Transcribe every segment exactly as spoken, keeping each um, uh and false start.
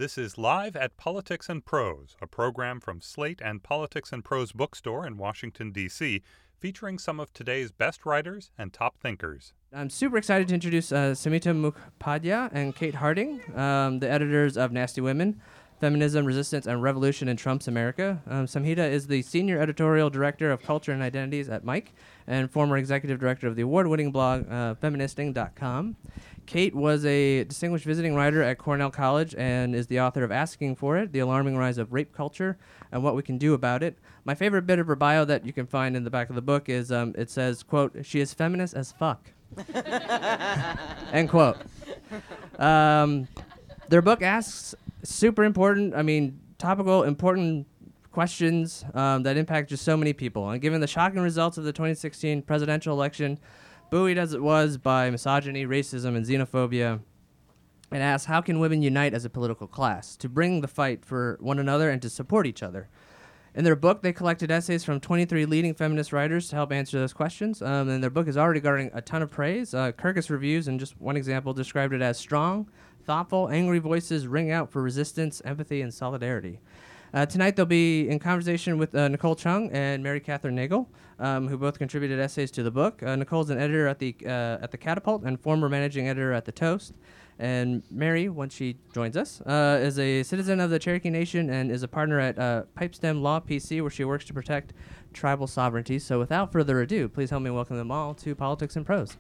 This is Live at Politics and Prose, a program from Slate and Politics and Prose bookstore in Washington, D C, featuring some of today's best writers and top thinkers. I'm super excited to introduce uh, Samhita Mukhopadhyay and Kate Harding, um, the editors of Nasty Women, Feminism, Resistance, and Revolution in Trump's America. Um, Samhita is the Senior Editorial Director of Culture and Identities at Mic and former Executive Director of the award-winning blog uh, feministing dot com. Kate was a distinguished visiting writer at Cornell College and is the author of Asking for It, The Alarming Rise of Rape Culture and What We Can Do About It. My favorite bit of her bio that you can find in the back of the book is um, it says, quote, "She is feminist as fuck." End quote. Um, their book asks super important, I mean, topical, important questions um, that impact just so many people. And given the shocking results of the twenty sixteen presidential election, buoyed as it was by misogyny, racism, and xenophobia, it asks, how can women unite as a political class to bring the fight for one another and to support each other? In their book, they collected essays from twenty-three leading feminist writers to help answer those questions, um, and their book is already garnering a ton of praise. Uh, Kirkus Reviews, and just one example, described it as strong, thoughtful, angry voices ring out for resistance, empathy, and solidarity. Uh, tonight, they'll be in conversation with uh, Nicole Chung and Mary Catherine Nagel, um, who both contributed essays to the book. Uh, Nicole's an editor at the uh, at the Catapult and former managing editor at the Toast. And Mary, once she joins us, uh, is a citizen of the Cherokee Nation and is a partner at uh, Pipestem Law P C, where she works to protect tribal sovereignty. So without further ado, please help me welcome them all to Politics and Prose.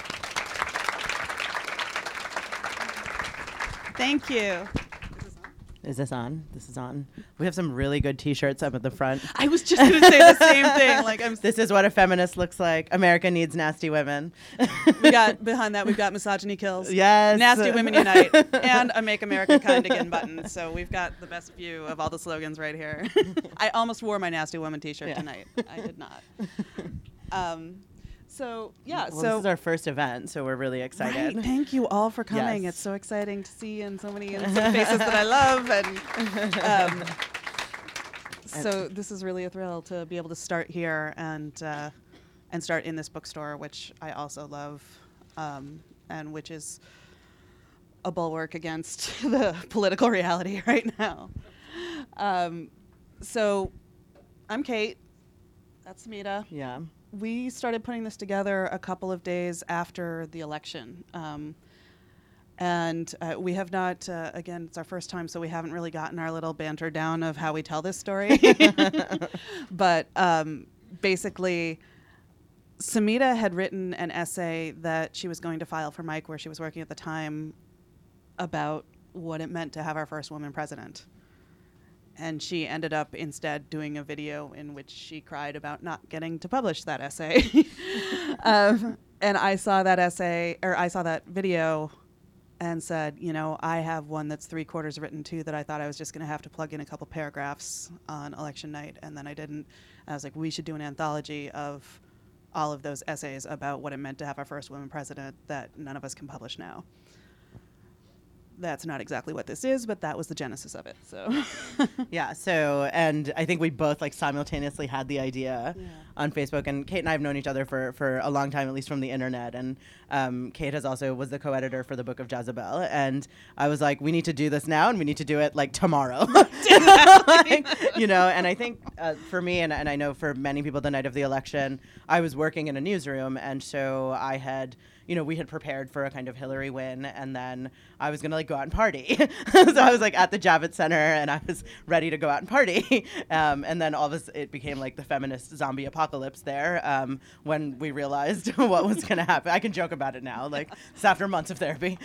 Thank you. Is this on? This is on. We have some really good T-shirts up at the front. I was just going to say the same thing. Like, I'm. This is what a feminist looks like. America needs nasty women. We got behind that. We've got misogyny kills. Yes. Nasty women unite, and a Make America Kind Again button. So we've got the best view of all the slogans right here. I almost wore my nasty woman T-shirt Yeah. tonight. I did not. Um, so yeah. Well, so this is our first event, so we're really excited. Right. Thank you all for coming. Yes. It's so exciting to see and so many innocent faces that I love. And um, so this is really a thrill to be able to start here and uh, and start in this bookstore, which I also love, um, and which is a bulwark against the political reality right now. Um, so I'm Kate. That's Samhita. Yeah. We started putting this together a couple of days after the election. Um, and uh, we have not, uh, again, it's our first time, so we haven't really gotten our little banter down of how we tell this story. But um, basically, Samhita had written an essay that she was going to file for Mic, where she was working at the time, about what it meant to have our first woman president. And she ended up instead doing a video in which she cried about not getting to publish that essay. um, and I saw that essay, or I saw that video and said, you know, I have one that's three quarters written too that I thought I was just going to have to plug in a couple paragraphs on election night. And then I didn't. And I was like, we should do an anthology of all of those essays about what it meant to have our first woman president that none of us can publish now. That's not exactly what this is, but that was the genesis of it. So, Yeah. So, and I think we both like simultaneously had the idea Yeah. on Facebook. And Kate and I have known each other for for a long time, at least from the internet. And um, Kate has also was the co-editor for the Book of Jezebel. And I was like, we need to do this now, and we need to do it like tomorrow. Like, you know. And I think uh, for me, and and I know for many people, the night of the election, I was working in a newsroom, and so I had. You know, we had prepared for a kind of Hillary win, and then I was going to like go out and party. So I was like at the Javits Center, and I was ready to go out and party. Um, and then all of a sudden it became like the feminist zombie apocalypse there um, when we realized what was going to happen. I can joke about it now, like it's after months of therapy.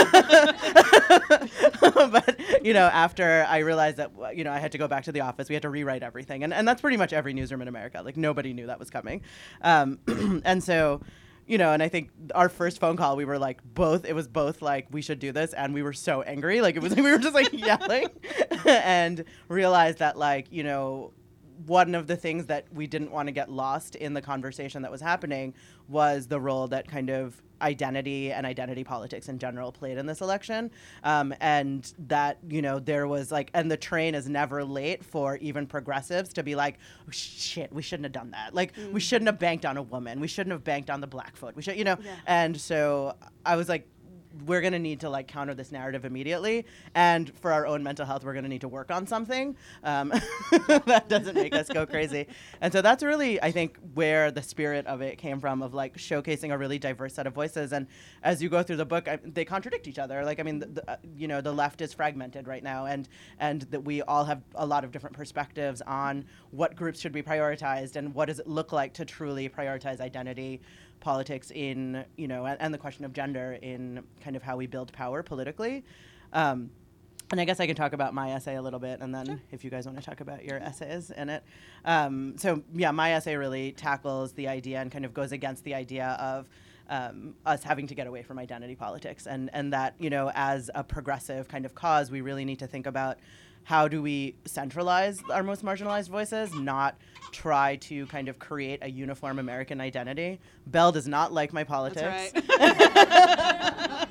But, you know, after I realized that, you know, I had to go back to the office, we had to rewrite everything. And, and that's pretty much every newsroom in America. Like nobody knew that was coming. Um, and so... You know, and I think our first phone call, we were like both, it was both like, we should do this. And we were so angry. Like it was, we were just like yelling and realized that like, you know, one of the things that we didn't want to get lost in the conversation that was happening was the role that kind of identity and identity politics in general played in this election. Um, and that, you know, there was like, and the train is never late for even progressives to be like, oh, shit, we shouldn't have done that. Like, mm. we shouldn't have banked on a woman. We shouldn't have banked on the black vote. We should, you know, yeah. And so I was like, we're going to need to like counter this narrative immediately. And for our own mental health, we're going to need to work on something um, that doesn't make us go crazy. And so that's really, I think, where the spirit of it came from, of like showcasing a really diverse set of voices. And as you go through the book, I, they contradict each other. Like, I mean, the, the, uh, you know, the left is fragmented right now, and and that we all have a lot of different perspectives on what groups should be prioritized and what does it look like to truly prioritize identity politics in, you know, and, and the question of gender in kind of how we build power politically. Um, and I guess I can talk about my essay a little bit, and then sure. if you guys want to talk about your essays in it. Um, so yeah, my essay really tackles the idea and kind of goes against the idea of um, us having to get away from identity politics, and, and that, you know, as a progressive kind of cause, we really need to think about how do we centralize our most marginalized voices, not try to kind of create a uniform American identity. Belle does not like my politics. That's right.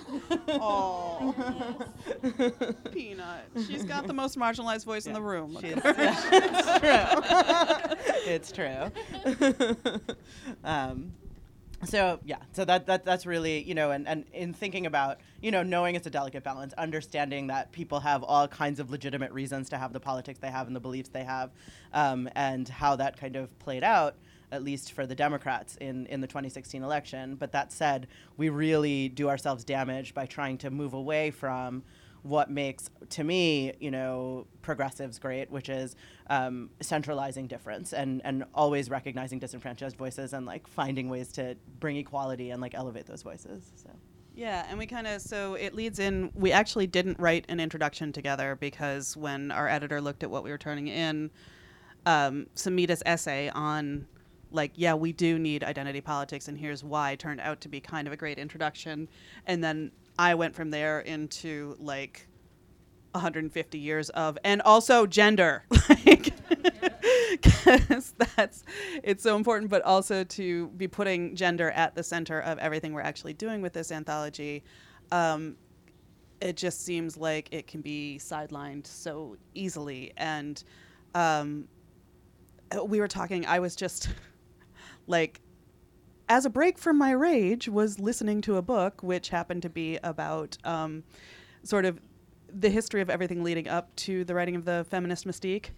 Oh, Peanut. She's got the most marginalized voice yeah. in the room. She's, yeah, it's true. It's true. um, So yeah, so that, that that's really, you know, and, and in thinking about, you know, knowing it's a delicate balance, understanding that people have all kinds of legitimate reasons to have the politics they have and the beliefs they have, um, and how that kind of played out, at least for the Democrats in, in the twenty sixteen election. But that said, we really do ourselves damage by trying to move away from what makes, to me, you know, progressives great, which is um, centralizing difference and, and always recognizing disenfranchised voices and like finding ways to bring equality and like elevate those voices. So. Yeah, and we kind of, so it leads in, we actually didn't write an introduction together because when our editor looked at what we were turning in, um, Samita's essay on like, yeah, we do need identity politics and here's why turned out to be kind of a great introduction. And then I went from there into like one hundred fifty years of, and also gender, like, because that's, it's so important, but also to be putting gender at the center of everything we're actually doing with this anthology. Um, it just seems like it can be sidelined so easily. And um, we were talking, I was just like, as a break from my rage, was listening to a book which happened to be about um, sort of the history of everything leading up to the writing of the feminist Mystique.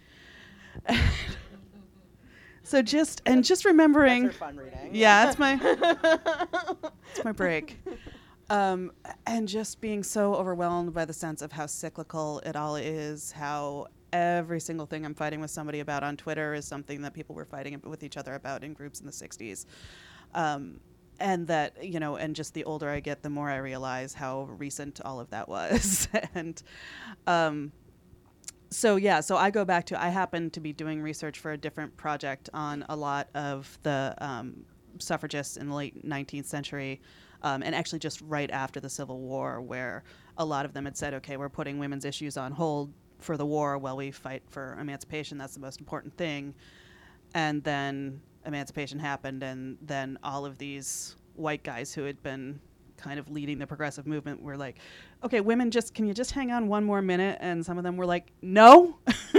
So just and just remembering, that's her fun reading. Yeah, that's my it's my break. Um, and just being so overwhelmed by the sense of how cyclical it all is, how every single thing I'm fighting with somebody about on Twitter is something that people were fighting with each other about in groups in the sixties. Um, and that, you know, and just the older I get, the more I realize how recent all of that was. and um, so, yeah, so I go back to, I happen to be doing research for a different project on a lot of the um, suffragists in the late nineteenth century, um, and actually just right after the Civil War, where a lot of them had said, okay, we're putting women's issues on hold for the war while we fight for emancipation. That's the most important thing. And then emancipation happened, and then all of these white guys who had been kind of leading the progressive movement were like, okay, women, just can you just hang on one more minute? And some of them were like, no.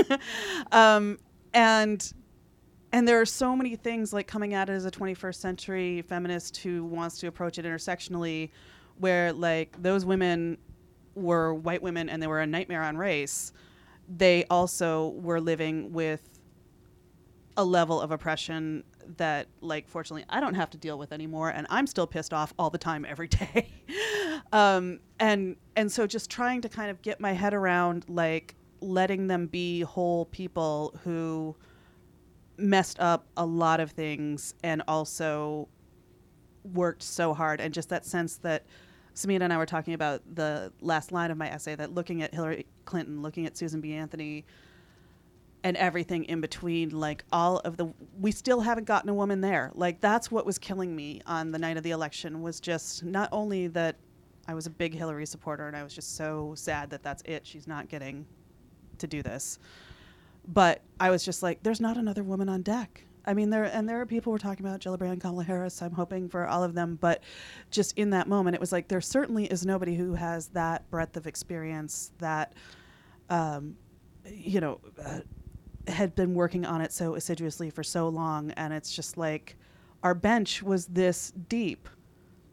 um, and and there are so many things like coming at it as a twenty-first century feminist who wants to approach it intersectionally, where like those women were white women and they were a nightmare on race. They also were living with a level of oppression that, like, fortunately, I don't have to deal with anymore, and I'm still pissed off all the time, every day. um, and and so just trying to kind of get my head around, like, letting them be whole people who messed up a lot of things and also worked so hard, and just that sense that Samita and I were talking about the last line of my essay, that looking at Hillary Clinton, looking at Susan B. Anthony, and everything in between, like all of the, we still haven't gotten a woman there. Like, that's what was killing me on the night of the election, was just not only that I was a big Hillary supporter and I was just so sad that that's it, she's not getting to do this, but I was just like, there's not another woman on deck. I mean, there, and there are people we're talking about, Gillibrand, Kamala Harris, I'm hoping for all of them, but just in that moment, it was like, there certainly is nobody who has that breadth of experience, that, um, you know, uh, had been working on it so assiduously for so long. And it's just like, our bench was this deep,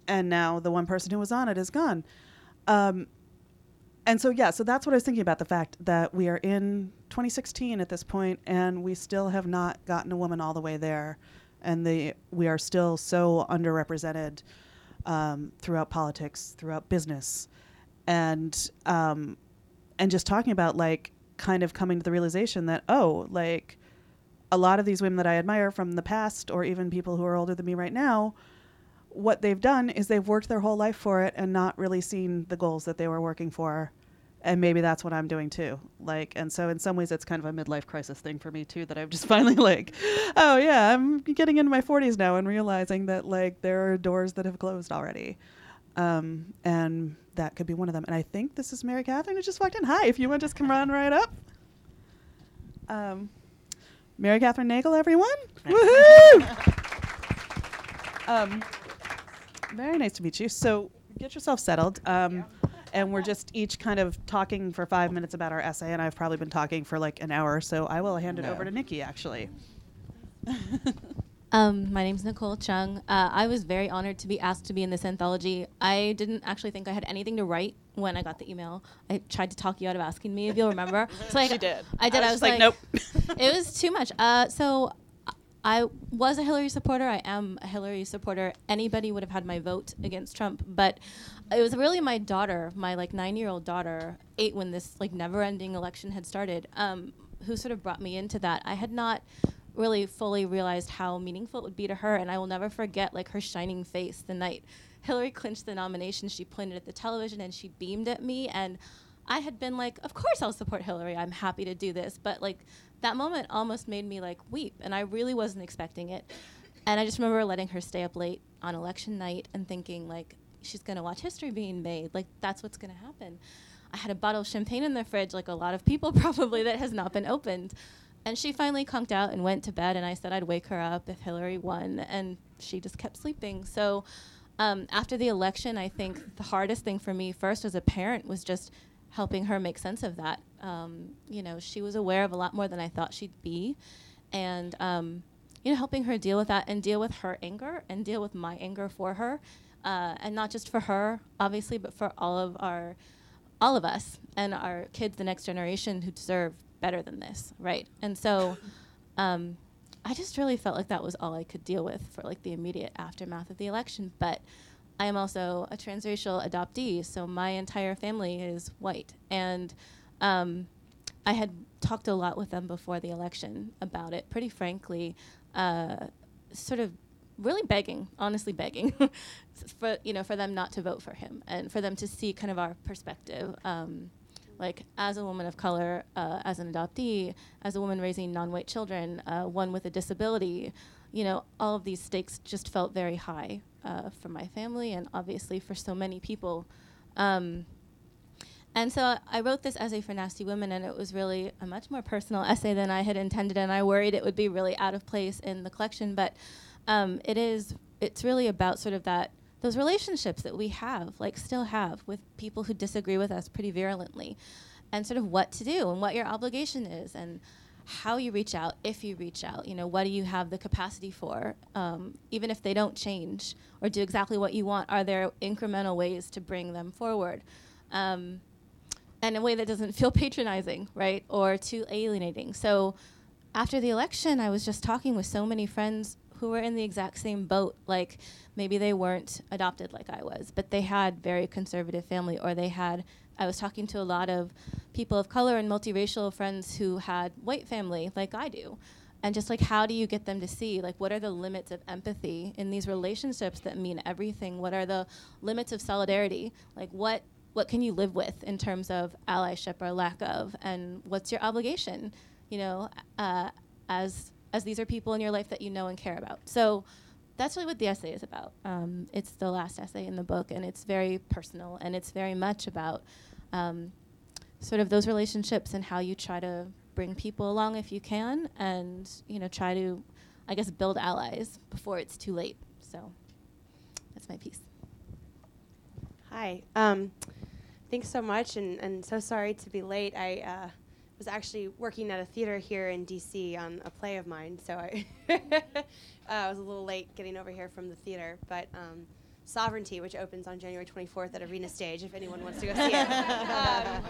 and now the one person who was on it is gone. Um, and so, yeah, so that's what I was thinking about, the fact that we are in twenty sixteen at this point, and we still have not gotten a woman all the way there. And the we are still so underrepresented um, throughout politics, throughout business. And um, and just talking about, like, kind of coming to the realization that, oh, like, a lot of these women that I admire from the past, or even people who are older than me right now, what they've done is they've worked their whole life for it and not really seen the goals that they were working for. And maybe that's what I'm doing too. Like, and so in some ways it's kind of a midlife crisis thing for me too, that I'm just finally like, oh yeah, I'm getting into my forties now and realizing that, like, there are doors that have closed already. Um, and that could be one of them. And I think this is Mary Catherine who just walked in. Hi, if you want to just come on right up. Um, Mary Catherine Nagel, everyone. Woohoo! Um, very nice to meet you. So get yourself settled. Um, yeah. And we're just each kind of talking for five minutes about our essay, and I've probably been talking for like an hour, so I will hand it no. over to Nikki, actually. Um, my name's Nicole Chung. Uh, I was very honored to be asked to be in this anthology. I didn't actually think I had anything to write when I got the email. I tried to talk you out of asking me, if you'll remember. So like, she did. I did. I was, I was like, like, nope. It was too much. Uh, so I was a Hillary supporter. I am a Hillary supporter. Anybody would have had my vote against Trump, but it was really my daughter, my like nine-year-old daughter, eight when this like never-ending election had started, um, who sort of brought me into that. I had not really fully realized how meaningful it would be to her, and I will never forget like her shining face the night Hillary clinched the nomination. She pointed at the television and she beamed at me, and I had been like, of course I'll support Hillary. I'm happy to do this, but like that moment almost made me like weep, and I really wasn't expecting it. And I just remember letting her stay up late on election night and thinking like, she's gonna watch history being made. Like that's what's gonna happen. I had a bottle of champagne in the fridge, like a lot of people probably, that has not been opened. And she finally conked out and went to bed, and I said I'd wake her up if Hillary won, and she just kept sleeping. So um, after the election, I think the hardest thing for me first as a parent was just helping her make sense of that. Um, you know, she was aware of a lot more than I thought she'd be. And, um, you know, helping her deal with that and deal with her anger and deal with my anger for her. Uh, and not just for her, obviously, but for all of our, all of us and our kids, the next generation, who deserve better than this, right? And so um, I just really felt like that was all I could deal with for like the immediate aftermath of the election. But I am also a transracial adoptee, so my entire family is white. And um, I had talked a lot with them before the election about it, pretty frankly, uh, sort of really begging, honestly begging, for you know, for them not to vote for him and for them to see kind of our perspective. Um, like as a woman of color, uh, as an adoptee, as a woman raising non-white children, uh, one with a disability, you know, all of these stakes just felt very high uh, for my family and obviously for so many people. Um, and so I wrote this essay for Nasty Women, and it was really a much more personal essay than I had intended, and I worried it would be really out of place in the collection. But um, it is, it's really about sort of that, those relationships that we have, like still have, with people who disagree with us pretty virulently, and sort of what to do and what your obligation is and how you reach out, if you reach out, you know, what do you have the capacity for? Um, even if they don't change or do exactly what you want, are there incremental ways to bring them forward? Um, and in a way that doesn't feel patronizing, right, or too alienating. So after the election, I was just talking with so many friends who were in the exact same boat. Like maybe they weren't adopted like I was, but they had very conservative family, or they had, I was talking to a lot of people of color and multiracial friends who had white family like I do. And just like, how do you get them to see, like, what are the limits of empathy in these relationships that mean everything? What are the limits of solidarity? Like what, what can you live with in terms of allyship or lack of? And what's your obligation, you know, uh, as as these are people in your life that you know and care about. So that's really what the essay is about. Um, it's the last essay in the book, and it's very personal, and it's very much about um, sort of those relationships and how you try to bring people along if you can, and you know, try to, I guess, build allies before it's too late. So that's my piece. Hi. Um, thanks so much, and, and so sorry to be late. I uh, was actually working at a theater here in D C on a play of mine, so I, uh, I was a little late getting over here from the theater. But um, Sovereignty, which opens on January twenty-fourth at Arena Stage, if anyone wants to go see it. Um,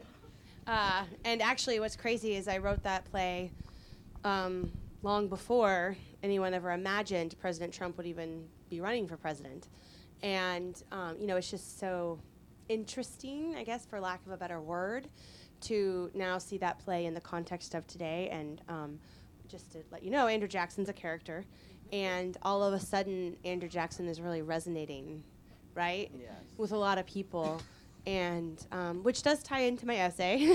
uh, and actually, what's crazy is I wrote that play um, long before anyone ever imagined President Trump would even be running for president. And, um, you know, it's just so interesting, I guess, for lack of a better word, to now see that play in the context of today. And um, just to let you know, Andrew Jackson's a character. And all of a sudden, Andrew Jackson is really resonating, right? Yes. With a lot of people. And um, which does tie into my essay.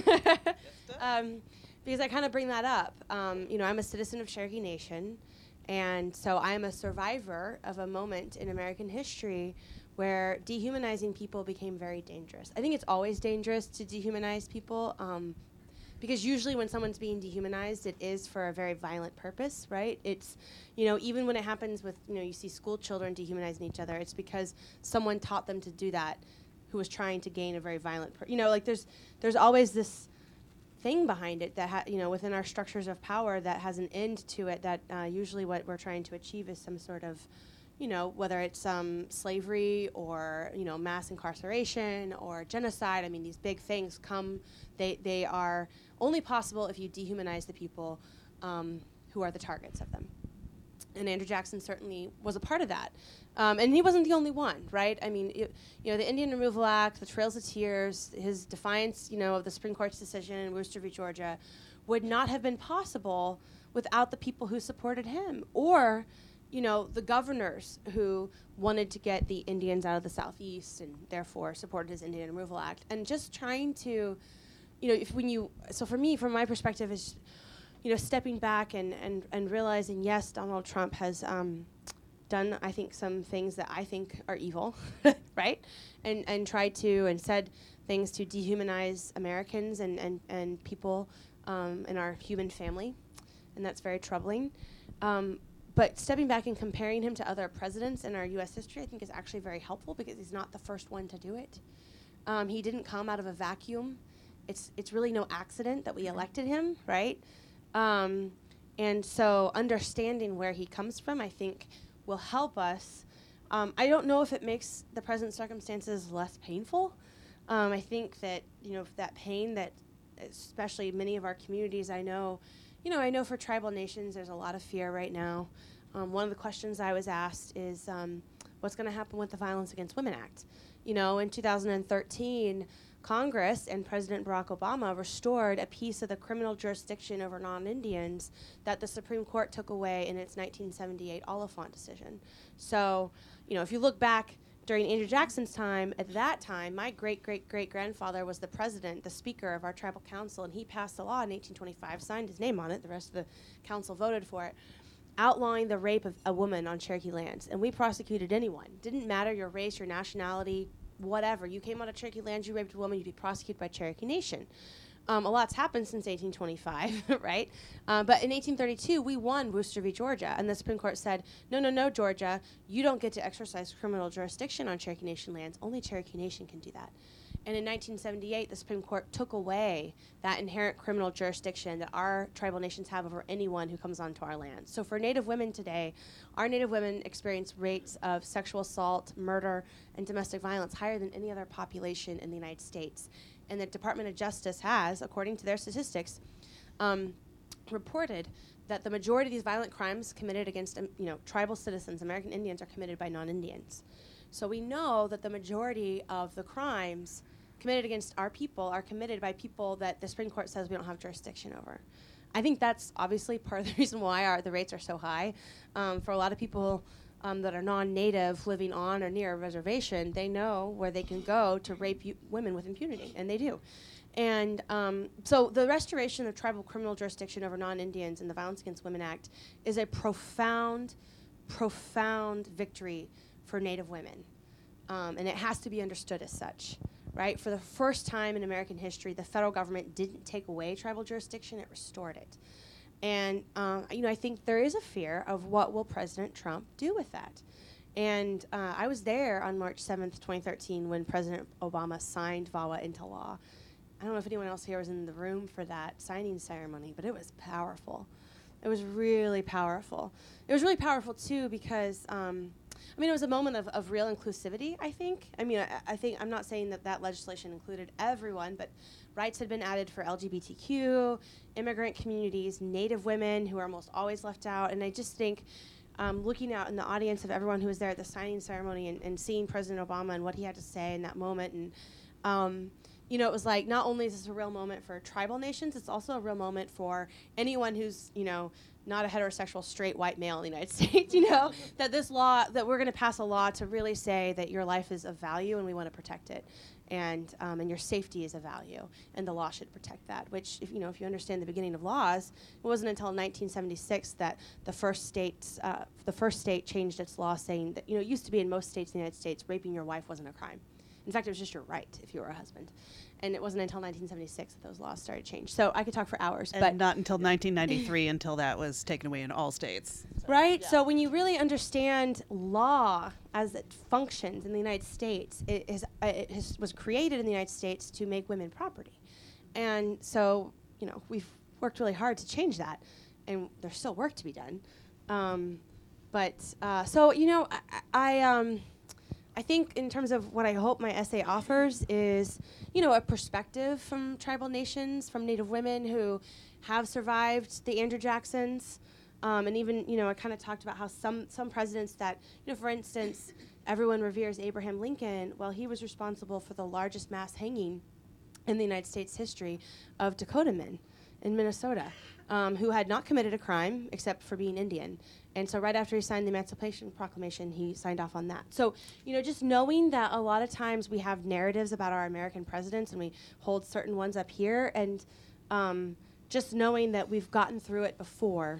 um, because I kind of bring that up. Um, you know, I'm a citizen of Cherokee Nation. And so I'm a survivor of a moment in American history where dehumanizing people became very dangerous. I think it's always dangerous to dehumanize people um, because usually when someone's being dehumanized, it is for a very violent purpose, right? It's, you know, even when it happens with, you know, you see school children dehumanizing each other, it's because someone taught them to do that who was trying to gain a very violent, per- you know, like there's there's always this thing behind it that, ha- you know, within our structures of power that has an end to it that uh, usually what we're trying to achieve is some sort of, you know, whether it's um, slavery or, you know, mass incarceration or genocide. I mean, these big things come, they, they are only possible if you dehumanize the people um, who are the targets of them. And Andrew Jackson certainly was a part of that. Um, and he wasn't the only one, right? I mean, it, you know, the Indian Removal Act, the Trails of Tears, his defiance, you know, of the Supreme Court's decision in Worcester v. Georgia would not have been possible without the people who supported him or, you know, the governors who wanted to get the Indians out of the Southeast and therefore supported his Indian Removal Act. And just trying to, you know, if when you, so for me, from my perspective, is, you know, stepping back and, and, and realizing, yes, Donald Trump has um, done, I think, some things that I think are evil, right? And and tried to and said things to dehumanize Americans and, and, and people um, in our human family. And that's very troubling. Um, but stepping back and comparing him to other presidents in our U S history, I think is actually very helpful because he's not the first one to do it. Um, he didn't come out of a vacuum. It's it's really no accident that we elected him, right? Um, and so understanding where he comes from, I think, will help us. Um, I don't know if it makes the present circumstances less painful. Um, I think that, you know, that pain that especially many of our communities I know, you know, I know for tribal nations there's a lot of fear right now. Um, one of the questions I was asked is um, what's going to happen with the Violence Against Women Act? You know, in two thousand thirteen, Congress and President Barack Obama restored a piece of the criminal jurisdiction over non-Indians that the Supreme Court took away in its nineteen seventy-eight Oliphant decision. So, you know, if you look back during Andrew Jackson's time, at that time, my great-great-great-grandfather was the president, the speaker of our tribal council, and he passed a law in eighteen twenty-five, signed his name on it, the rest of the council voted for it, outlawing the rape of a woman on Cherokee lands. And we prosecuted anyone. Didn't matter your race, your nationality, whatever. You came out of Cherokee lands, you raped a woman, you'd be prosecuted by Cherokee Nation. Um, a lot's happened since eighteen twenty-five, right? Uh, but in eighteen thirty-two, we won Worcester v. Georgia, and the Supreme Court said, no, no, no, Georgia, you don't get to exercise criminal jurisdiction on Cherokee Nation lands. Only Cherokee Nation can do that. And in nineteen seventy-eight, the Supreme Court took away that inherent criminal jurisdiction that our tribal nations have over anyone who comes onto our land. So for Native women today, our Native women experience rates of sexual assault, murder, and domestic violence higher than any other population in the United States. And the Department of Justice has, according to their statistics, um, reported that the majority of these violent crimes committed against um, you know, tribal citizens, American Indians, are committed by non-Indians. So we know that the majority of the crimes committed against our people are committed by people that the Supreme Court says we don't have jurisdiction over. I think that's obviously part of the reason why our, the rates are so high. Um, for a lot of people um, that are non-native living on or near a reservation, they know where they can go to rape u- women with impunity, and they do. And um, so the restoration of tribal criminal jurisdiction over non-Indians in the Violence Against Women Act is a profound, profound victory for Native women. Um, and it has to be understood as such. Right? For the first time in American history, the federal government didn't take away tribal jurisdiction, it restored it. And, um, you know, I think there is a fear of what will President Trump do with that. And uh, I was there on March seventh, twenty thirteen, when President Obama signed V A W A into law. I don't know if anyone else here was in the room for that signing ceremony, but it was powerful. It was really powerful. It was really powerful, too, because, um, I mean, it was a moment of, of real inclusivity, I think. I mean, I, I think, I'm not saying that that legislation included everyone, but rights had been added for L G B T Q, immigrant communities, Native women who are almost always left out. And I just think um, looking out in the audience of everyone who was there at the signing ceremony and, and seeing President Obama and what he had to say in that moment. And, um, you know, it was like, not only is this a real moment for tribal nations, it's also a real moment for anyone who's, you know, not a heterosexual straight white male in the United States, you know, that this law, that we're going to pass a law to really say that your life is of value and we want to protect it. And um, and your safety is a value, and the law should protect that. Which, if you know, if you understand the beginning of laws, it wasn't until nineteen seventy-six that the first states, uh, the first state changed its law, saying that, you know, it used to be in most states in the United States, raping your wife wasn't a crime. In fact, it was just your right if you were a husband. And it wasn't until nineteen seventy-six that those laws started to change. So I could talk for hours, And but not until nineteen ninety-three until that was taken away in all states. So. right? Yeah. So when you really understand law as it functions in the United States, it, is, uh, it has, was created in the United States to make women property. And so, you know, we've worked really hard to change that, and there's still work to be done. Um, but, uh, so, you know, I, I, um, I think in terms of what I hope my essay offers is, you know, a perspective from tribal nations, from Native women who have survived the Andrew Jacksons. Um, and even, you know, I kind of talked about how some, some presidents that, you know, for instance, everyone reveres Abraham Lincoln. Well, he was responsible for the largest mass hanging in the United States history of Dakota men in Minnesota, um, who had not committed a crime except for being Indian. And so right after he signed the Emancipation Proclamation, he signed off on that. So, you know, just knowing that a lot of times we have narratives about our American presidents and we hold certain ones up here, and um, just knowing that we've gotten through it before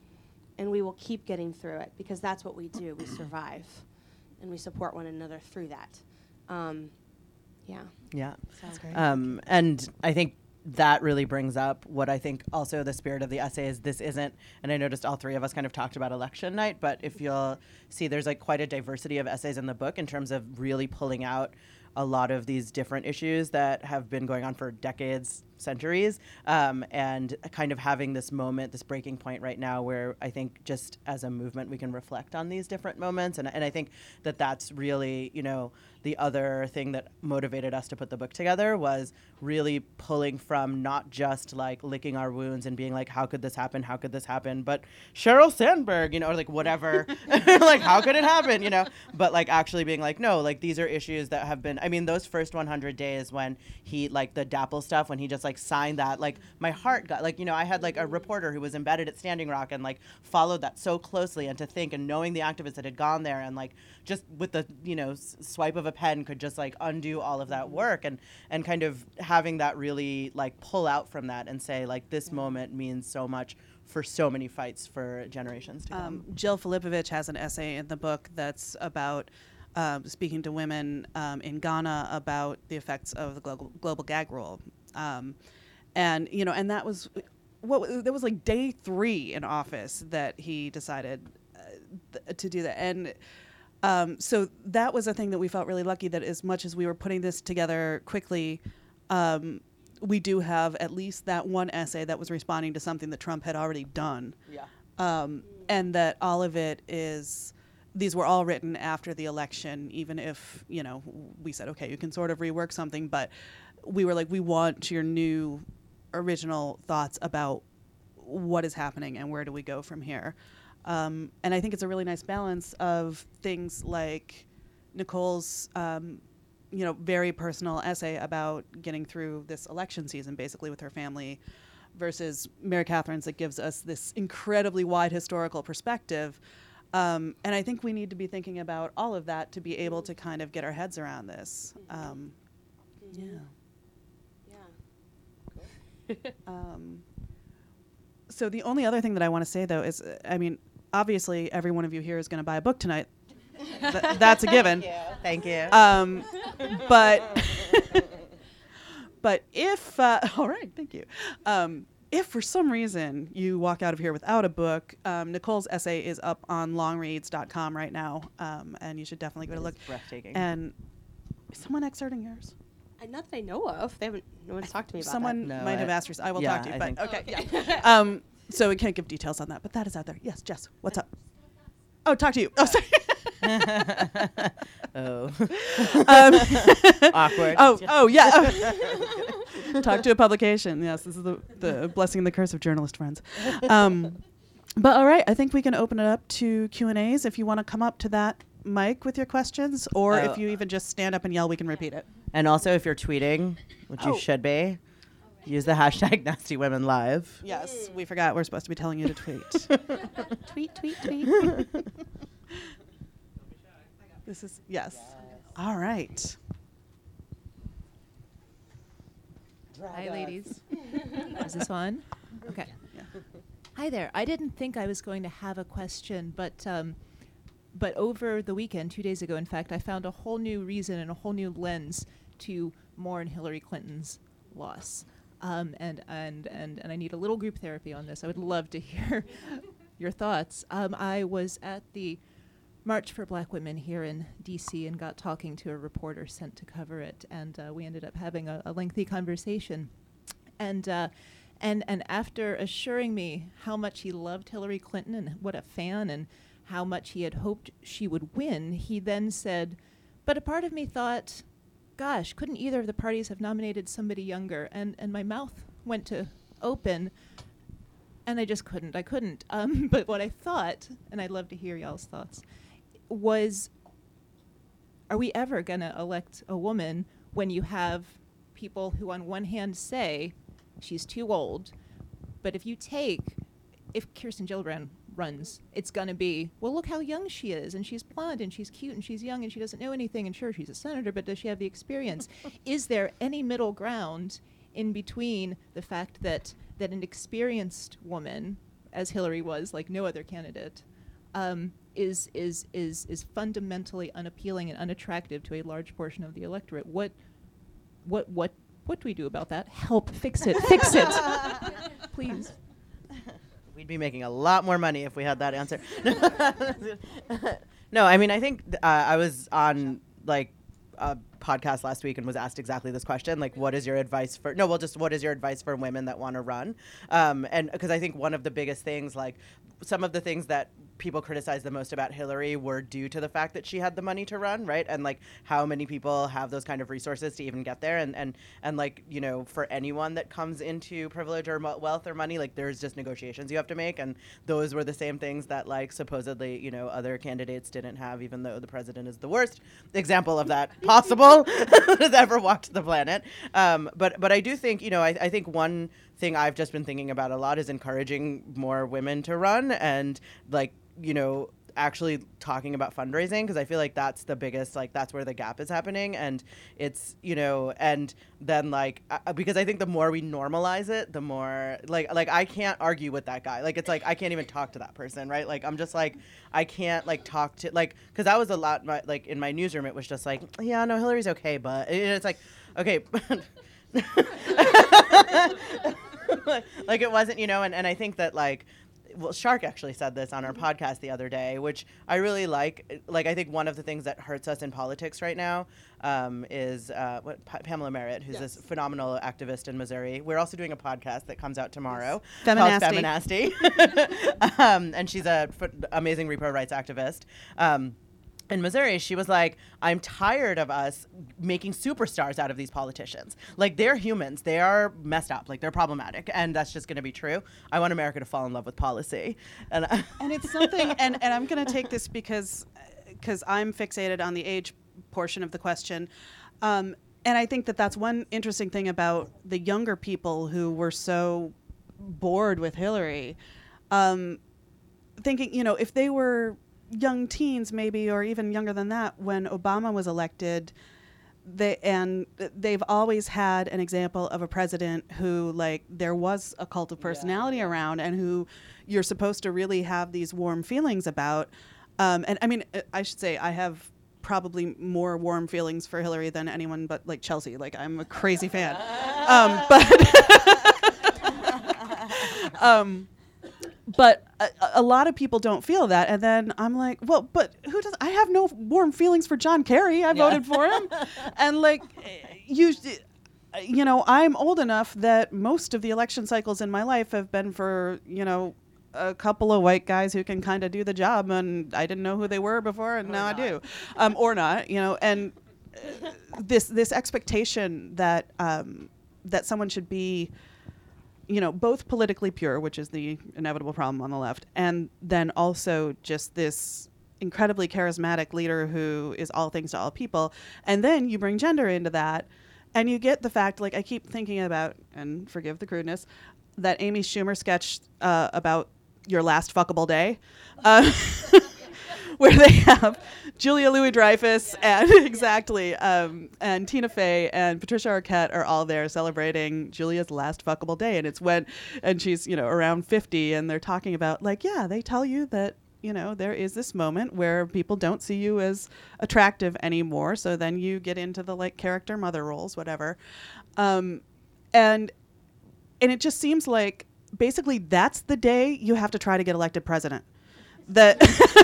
and we will keep getting through it, because that's what we do. We survive and we support one another through that. Um, yeah. Yeah. So. That's great. Um, and I think that really brings up what I think also the spirit of the essay is. This isn't, and I noticed all three of us kind of talked about election night, but if you'll see, there's like quite a diversity of essays in the book in terms of really pulling out a lot of these different issues that have been going on for decades, centuries, um, and kind of having this moment, this breaking point right now where I think just as a movement we can reflect on these different moments. And, and I think that that's really, you know, the other thing that motivated us to put the book together was really pulling from not just like licking our wounds and being like, how could this happen? How could this happen? But Sheryl Sandberg, you know, or like whatever, like how could it happen? You know, but like actually being like, no, like these are issues that have been, I mean, those first one hundred days when he, like the DAPL stuff, when he just like signed that, like my heart got, like, you know, I had like a reporter who was embedded at Standing Rock and like followed that so closely, and to think and knowing the activists that had gone there and like just with the, you know, s- swipe of a pen could just like undo all of that work, and and kind of having that really like pull out from that and say like this moment means so much for so many fights for generations to come. Um, Jill Filipovich has an essay in the book that's about um, speaking to women um, in Ghana about the effects of the global, global gag rule. Um, and, you know, and that was, what that was like day three in office that he decided uh, th- to do that. And um, so that was a thing that we felt really lucky that as much as we were putting this together quickly, um, we do have at least that one essay that was responding to something that Trump had already done. Yeah. Um, and that all of it is, these were all written after the election, even if, you know, we said, okay, you can sort of rework something, but we were like, we want your new original thoughts about what is happening and where do we go from here. Um, and I think it's a really nice balance of things like Nicole's, um, you know, very personal essay about getting through this election season, basically with her family, versus Mary Catherine's that gives us this incredibly wide historical perspective. Um, and I think we need to be thinking about all of that to be able to kind of get our heads around this. Um, yeah. Yeah. Um, so the only other thing that I want to say, though, is, uh, I mean, obviously every one of you here is going to buy a book tonight. Th- that's a given. Thank you. Um, but but if uh, all right, thank you. Um, if for some reason you walk out of here without a book, um, Nicole's essay is up on long reads dot com right now, um, and you should definitely go to look. Breathtaking. And is someone excerpting yours? Uh, not that I know of. They haven't. No one's talked to me about Someone No, might have I- asked yours. I will yeah, talk to you. I But think- okay, Oh, okay. yeah. Um, so we can't give details on that, but that is out there. Yes, Jess, what's up? Oh, talk to you. Oh, sorry. Oh. Um, Awkward. Oh, oh yeah. Talk to a publication. Yes, this is the, the blessing and the curse of journalist friends. Um, but all right, I think we can open it up to Q and A's. If you want to come up to that mic with your questions, or Oh. if you even just stand up and yell, we can repeat it. And also, if you're tweeting, which Oh. you should be, use the hashtag Nasty Women Live. Yes, we forgot. We're supposed to be telling you to tweet. Tweet, tweet, tweet. This is yes. All right. Hi, ladies. Is this on? Okay. Yeah. Hi there. I didn't think I was going to have a question, but um, but over the weekend, two days ago, in fact, I found a whole new reason and a whole new lens to mourn Hillary Clinton's loss. Um, and, and, and, and I need a little group therapy on this. I would love to hear your thoughts. Um, I was at the March for Black Women here in D C and got talking to a reporter sent to cover it, and uh, we ended up having a, a lengthy conversation. And uh, and and after assuring me how much he loved Hillary Clinton and what a fan and how much he had hoped she would win, he then said, "But a part of me thought, gosh, couldn't either of the parties have nominated somebody younger?" And and my mouth went to open, and I just couldn't. I couldn't. Um, but what I thought, and I'd love to hear y'all's thoughts, was, are we ever going to elect a woman when you have people who on one hand say she's too old, but if you take, if Kirsten Gillibrand runs, it's going to be, well, look how young she is, and she's blonde, and she's cute, and she's young, and she doesn't know anything, and sure, she's a senator, but does she have the experience? Is there any middle ground in between the fact that, that an experienced woman, as Hillary was, like no other candidate, um, is is is is fundamentally unappealing and unattractive to a large portion of the electorate? What what what what do we do about that? Help fix it. Fix it. Please. We'd be making a lot more money if we had that answer. No, I mean, I think th- uh, I was on like a podcast last week and was asked exactly this question, like, what is your advice for, no, well, just what is your advice for women that want to run? Um, and because I think one of the biggest things, like some of the things that people criticize the most about Hillary were due to the fact that she had the money to run, right? And like how many people have those kind of resources to even get there. And, and, and like, you know, for anyone that comes into privilege or mo- wealth or money, like there's just negotiations you have to make. And those were the same things that like supposedly, you know, other candidates didn't have, even though the president is the worst example of that possible has ever walked the planet. Um, but, but I do think, you know, I, I think one thing I've just been thinking about a lot is encouraging more women to run and like, you know, actually talking about fundraising, because I feel like that's the biggest, like that's where the gap is happening. And it's, you know, and then like, uh, because I think the more we normalize it, the more like, like I can't argue with that guy. Like, it's like, I can't even talk to that person, right? Like, I'm just like, I can't like talk to like, cause that was a lot, my, like in my newsroom, it was just like, yeah, no, Hillary's okay. But and it's like, okay. Like it wasn't, you know, and, and I think that like, well, Shark actually said this on our podcast the other day, which I really like. Like, I think one of the things that hurts us in politics right now um, is uh, what P- Pamela Merritt, who's yes. this phenomenal activist in Missouri. We're also doing a podcast that comes out tomorrow yes. called Feminasty. um, and she's a f- amazing repro rights activist. Um, in Missouri, she was like, I'm tired of us making superstars out of these politicians. Like, they're humans. They are messed up. Like, they're problematic. And that's just going to be true. I want America to fall in love with policy. And, I and it's something, and, and I'm going to take this because because I'm fixated on the age portion of the question. Um, and I think that that's one interesting thing about the younger people who were so bored with Hillary. Um, thinking, you know, if they were young teens maybe, or even younger than that, when Obama was elected, they and they've always had an example of a president who, like, there was a cult of personality yeah, yeah. around, and who you're supposed to really have these warm feelings about. Um, and I mean, I should say I have probably more warm feelings for Hillary than anyone but like Chelsea. Like, I'm a crazy fan. Um, but um, But a, a lot of people don't feel that. And then I'm like, well, but who does? I have no warm feelings for John Kerry. I yeah. voted for him. And like, you, you know, I'm old enough that most of the election cycles in my life have been for, you know, a couple of white guys who can kind of do the job, and I didn't know who they were before, and or now not. I do, um, or not, you know. And uh, this this expectation that um, that someone should be, you know, both politically pure, which is the inevitable problem on the left, and then also just this incredibly charismatic leader who is all things to all people, and then you bring gender into that. And you get the fact, like I keep thinking about, and forgive the crudeness, that Amy Schumer sketch uh, about your last fuckable day, uh, where they have Julia Louis-Dreyfus and exactly, um, and Tina Fey and Patricia Arquette are all there celebrating Julia's last fuckable day, and it's when, and she's you know around fifty, and they're talking about like yeah, they tell you that. You know, there is this moment where people don't see you as attractive anymore. So then you get into the like character mother roles, whatever. Um, and and it just seems like basically that's the day you have to try to get elected president. That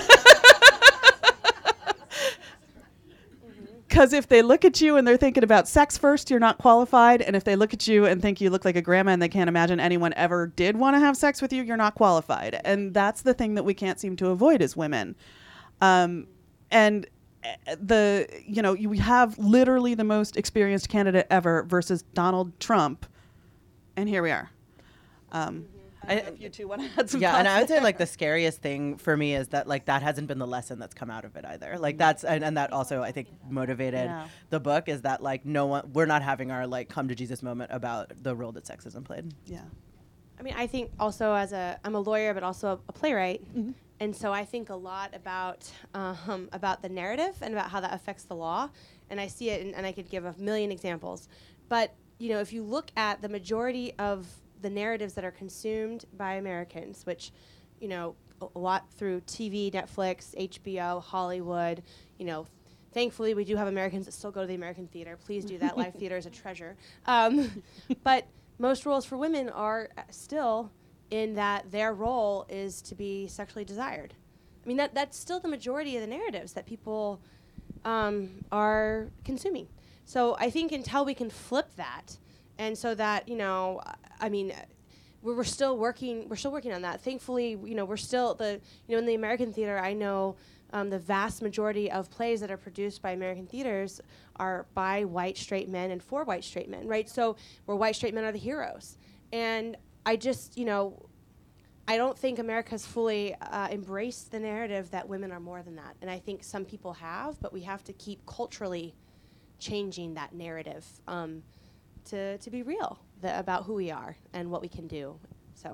because if they look at you and they're thinking about sex first, you're not qualified. And if they look at you and think you look like a grandma and they can't imagine anyone ever did want to have sex with you, you're not qualified. And that's the thing that we can't seem to avoid as women. Um, and the, you know, you have literally the most experienced candidate ever versus Donald Trump. And here we are. Um, I don't know if you two want to add some yeah, thoughts and I would there. say like the scariest thing for me is that like that hasn't been the lesson that's come out of it either. Like that's and, and that also I think motivated Yeah. the book is that like no one we're not having our like come to Jesus moment about the role that sexism played. Yeah. I mean, I think also as a I'm a lawyer, but also a playwright, Mhm. and so I think a lot about um, about the narrative and about how that affects the law, and I see it, and, and I could give a million examples, but you know, if you look at the majority of the narratives that are consumed by Americans, which, you know, a, a lot through T V, Netflix, H B O, Hollywood, you know, thankfully we do have Americans that still go to the American theater. Please do that. Live theater is a treasure. Um, but most roles for women are uh, still in that their role is to be sexually desired. I mean, that that's still the majority of the narratives that people um, are consuming. So I think until we can flip that, and so that, you know, I mean, we're, we're still working. We're still working on that. Thankfully, you know, we're still the, you know, in the American theater. I know um, the vast majority of plays that are produced by American theaters are by white straight men and for white straight men, right? So where white straight men are the heroes, and I just, you know, I don't think America's fully uh, embraced the narrative that women are more than that, and I think some people have, but we have to keep culturally changing that narrative. Um, To, to be real the, about who we are and what we can do. So,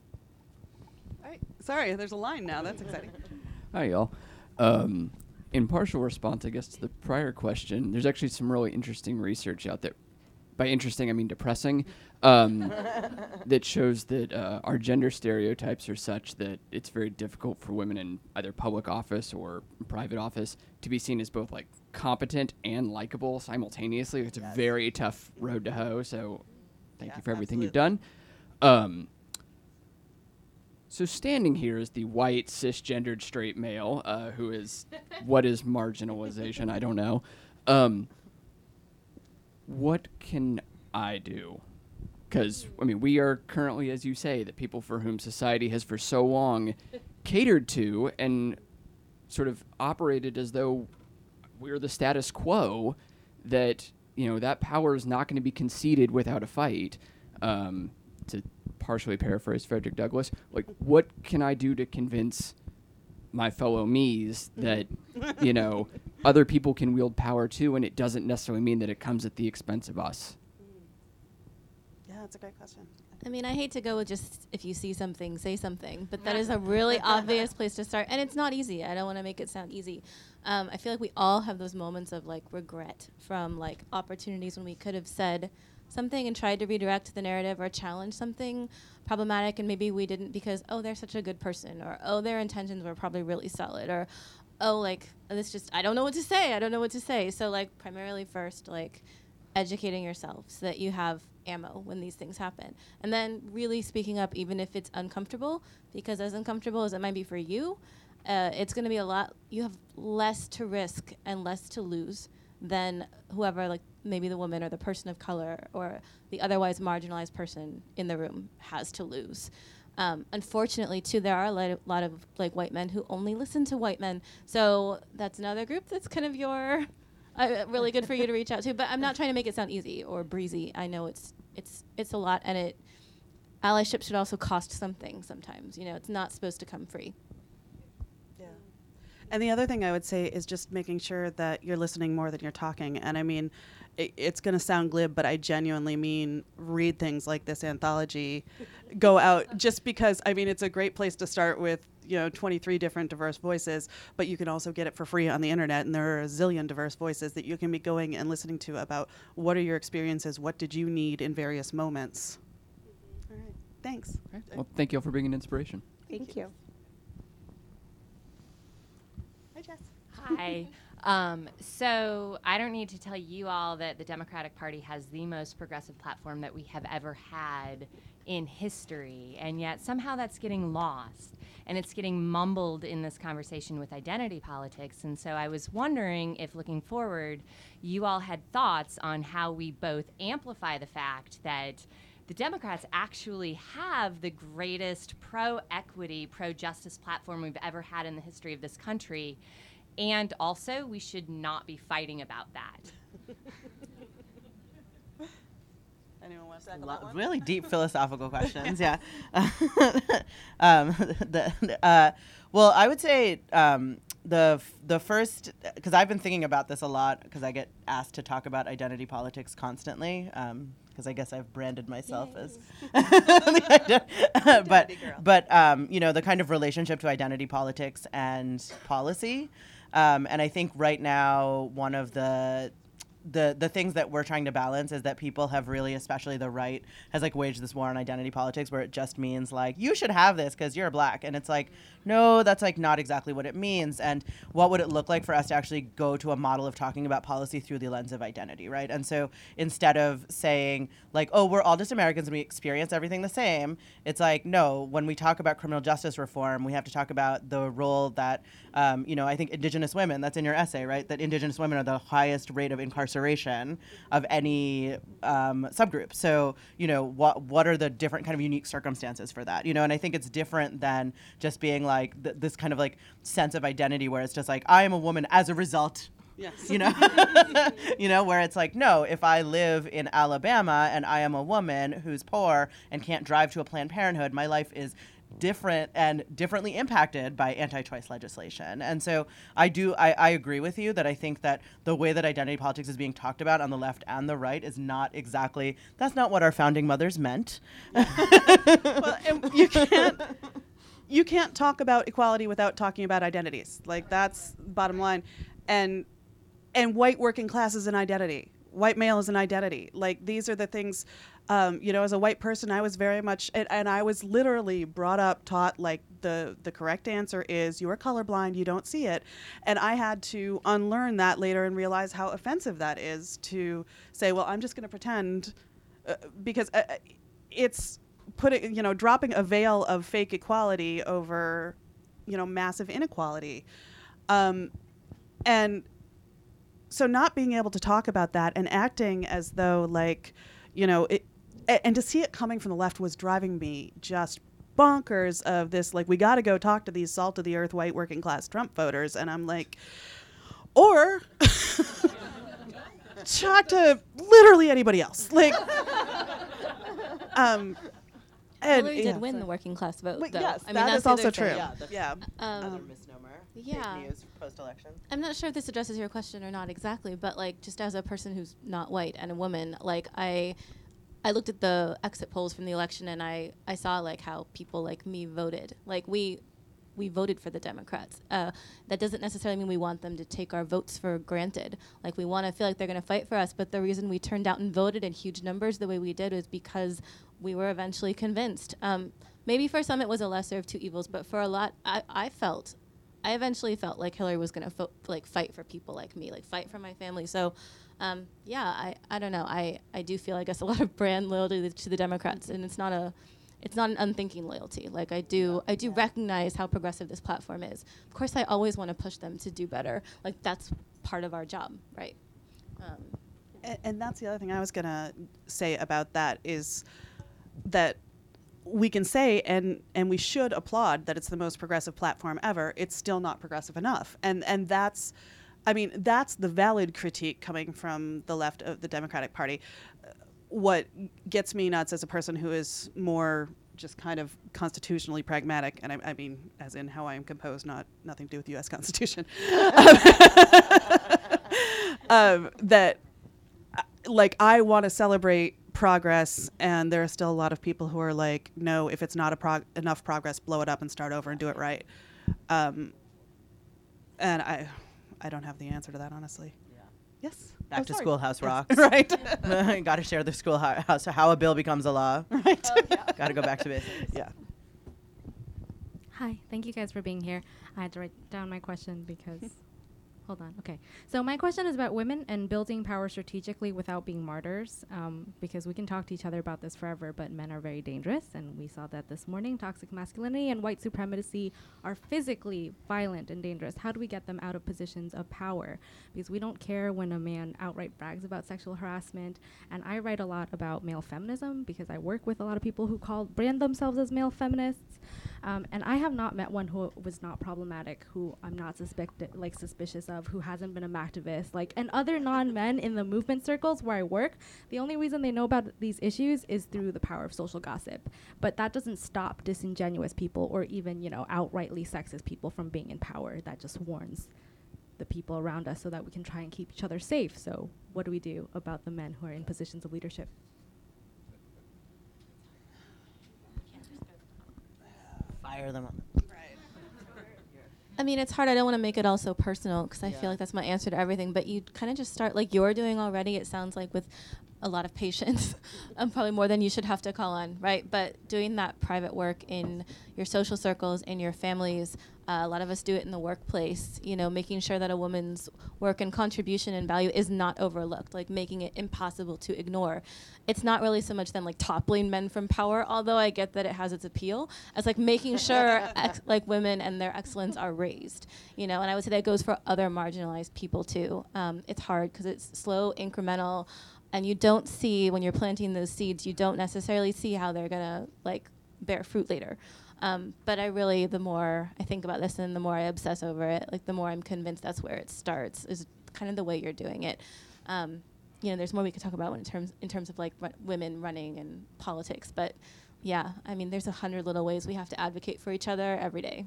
All right. Sorry, there's a line now. That's exciting. Hi, y'all. Um, in partial response, I guess, to the prior question, there's actually some really interesting research out there. By interesting, I mean depressing. Um, that shows that uh, our gender stereotypes are such that it's very difficult for women in either public office or private office to be seen as both like competent and likable simultaneously. It's yes. a very tough road to hoe. So, thank yeah, you for everything absolutely. you've done. Um, so, standing here as the white cisgendered straight male, uh, who is what is marginalization? I don't know. Um, what can I do? Because, I mean, we are currently, as you say, the people for whom society has for so long catered to and sort of operated as though we're the status quo, that, you know, that power is not going to be conceded without a fight. Um, to partially paraphrase Frederick Douglass, like, what can I do to convince my fellow me's that, you know, other people can wield power too, and it doesn't necessarily mean that it comes at the expense of us? Yeah, that's a great question. I mean, I hate to go with just if you see something, say something, but that is a really obvious place to start. And it's not easy. I don't want to make it sound easy. Um, I feel like we all have those moments of like regret from like opportunities when we could have said something and tried to redirect the narrative or challenge something problematic, and maybe we didn't because, oh, they're such a good person, or, oh, their intentions were probably really solid, or, oh, like, this just, I don't know what to say. I don't know what to say. So, like, primarily first, like, educating yourself so that you have ammo when these things happen. And then really speaking up even if it's uncomfortable, because as uncomfortable as it might be for you, uh, it's going to be a lot, you have less to risk and less to lose than whoever, like, maybe the woman or the person of color or the otherwise marginalized person in the room has to lose. Um, unfortunately, too, there are a lot of, lot of like white men who only listen to white men. So that's another group that's kind of your uh, really good for you to reach out to. But I'm not trying to make it sound easy or breezy. I know it's it's it's a lot, and it allyship should also cost something sometimes. You know, it's not supposed to come free. Yeah. And the other thing I would say is just making sure that you're listening more than you're talking. And I mean, it, it's going to sound glib, but I genuinely mean read things like this anthology. Go out, just because, I mean, it's a great place to start with, you know, twenty-three different diverse voices, but you can also get it for free on the internet, and there are a zillion diverse voices that you can be going and listening to about what are your experiences, what did you need in various moments. All right, thanks. Okay. Well, thank you all for bringing inspiration. Thank you. Hi, Jess. Hi. Um, so I don't need to tell you all that the Democratic Party has the most progressive platform that we have ever had in history, and yet somehow that's getting lost, and it's getting mumbled in this conversation with identity politics. And so I was wondering if, looking forward, you all had thoughts on how we both amplify the fact that the Democrats actually have the greatest pro-equity, pro-justice platform we've ever had in the history of this country, and also we should not be fighting about that. Anyone want to tackle Lo- that one? really deep philosophical questions, yeah. um, the, uh, well, I would say um, the f- the first, because I've been thinking about this a lot, because I get asked to talk about identity politics constantly, because I guess I've branded myself Yay. as, but but um, you know, the kind of relationship to identity politics and policy, um, and I think right now one of the the the things that we're trying to balance is that people have really, especially the right, has like waged this war on identity politics where it just means like, you should have this because you're black. And it's like, no, that's like not exactly what it means. And what would it look like for us to actually go to a model of talking about policy through the lens of identity, right? And so instead of saying like, oh, we're all just Americans and we experience everything the same, it's like, no, when we talk about criminal justice reform, we have to talk about the role that, um, you know, I think Indigenous women, that's in your essay, right? That Indigenous women are the highest rate of incarceration of any um, subgroup. So, you know, what what are the different kind of unique circumstances for that? You know, and I think it's different than just being like th- this kind of like sense of identity where it's just like, I am a woman as a result. Yes. You know, you know, where it's like, no, if I live in Alabama and I am a woman who's poor and can't drive to a Planned Parenthood, my life is different and differently impacted by anti-choice legislation. And so I do, I, I agree with you that I think that the way that identity politics is being talked about on the left and the right is not exactly, that's not what our founding mothers meant. Well, and you can't you can't talk about equality without talking about identities. Like, that's bottom line. And and white working class is an identity. White male is an identity. Like, these are the things, um, you know, as a white person, I was very much, and, and I was literally brought up, taught, like, the, the correct answer is you are colorblind, you don't see it. And I had to unlearn that later and realize how offensive that is to say, well, I'm just going to pretend, uh, because uh, it's putting, you know, dropping a veil of fake equality over, you know, massive inequality. Um, and so not being able to talk about that and acting as though, like, you know, it, a- and to see it coming from the left was driving me just bonkers of this, like, we got to go talk to these salt of the earth white working class Trump voters. And I'm like, or talk to literally anybody else. Like, um, and Hillary yeah, did win so- the working class vote, But though. yes, I mean, that that's is the also other true. thing. Yeah, that's Yeah. another Um, misnomer. yeah. Fake news post-election. I'm not sure if this addresses your question or not exactly, but like, just as a person who's not white and a woman, like I, I looked at the exit polls from the election and I, I saw like how people like me voted. Like we, we voted for the Democrats. Uh, that doesn't necessarily mean we want them to take our votes for granted. Like, we want to feel like they're going to fight for us. But the reason we turned out and voted in huge numbers the way we did was because we were eventually convinced. Um, maybe for some it was a lesser of two evils, but for a lot, I, I felt, I eventually felt like Hillary was going to fo- like fight for people like me, like fight for my family. So, um, yeah, I, I don't know. I, I do feel, I guess, a lot of brand loyalty to the Democrats, and it's not a, it's not an unthinking loyalty. Like, I do, I do recognize how progressive this platform is. Of course, I always want to push them to do better. Like, that's part of our job, right? Um, And, and that's the other thing I was going to say about that is that we can say and and we should applaud that it's the most progressive platform ever. It's still not progressive enough, and and that's, I mean, that's the valid critique coming from the left of the Democratic Party. Uh, what gets me nuts as a person who is more just kind of constitutionally pragmatic, and I, I mean, as in how I am composed, not nothing to do with the U S Constitution, um, that, uh, like, I want to celebrate progress, and there are still a lot of people who are like, no, if it's not a prog- enough progress, blow it up and start over and do it right. Um, and I, I don't have the answer to that, honestly. Yeah. Yes. Back Oh, to sorry. Schoolhouse Yes. Rocks. Right. Got to share the schoolhouse, how a bill becomes a law. Right. Oh, yeah. Got to go back to basics. Yeah. Hi, thank you guys for being here. I had to write down my question because, hold on, okay. So my question is about women and building power strategically without being martyrs, um, because we can talk to each other about this forever, but men are very dangerous, and we saw that this morning. Toxic masculinity and white supremacy are physically violent and dangerous. How do we get them out of positions of power? Because we don't care when a man outright brags about sexual harassment, and I write a lot about male feminism because I work with a lot of people who call brand themselves as male feminists. Um, and I have not met one who was not problematic, who I'm not suspect like suspicious of, who hasn't been a activist. Like, and other non-men in the movement circles where I work, the only reason they know about these issues is through the power of social gossip. But that doesn't stop disingenuous people or even, you know, outrightly sexist people from being in power. That just warns the people around us so that we can try and keep each other safe. So what do we do about the men who are in positions of leadership? Fire them up. I mean, it's hard. I don't want to make it all so personal because I Yeah. feel like that's my answer to everything. But you kind of just start like you're doing already. It sounds like with a lot of patience, um, probably more than you should have to call on, right? But doing that private work in your social circles, in your families, uh, a lot of us do it in the workplace, you know, making sure that a woman's work and contribution and value is not overlooked, like making it impossible to ignore. It's not really so much then like toppling men from power, although I get that it has its appeal, as like making sure ex- like women and their excellence are raised, you know, and I would say that goes for other marginalized people too. Um, it's hard because it's slow, incremental, and you don't see, when you're planting those seeds, you don't necessarily see how they're gonna like bear fruit later. Um, but I really, the more I think about this and the more I obsess over it, like the more I'm convinced that's where it starts, is kind of the way you're doing it. Um, you know, there's more we could talk about when in terms in terms of like r- women running and politics. But yeah, I mean, there's a hundred little ways we have to advocate for each other every day.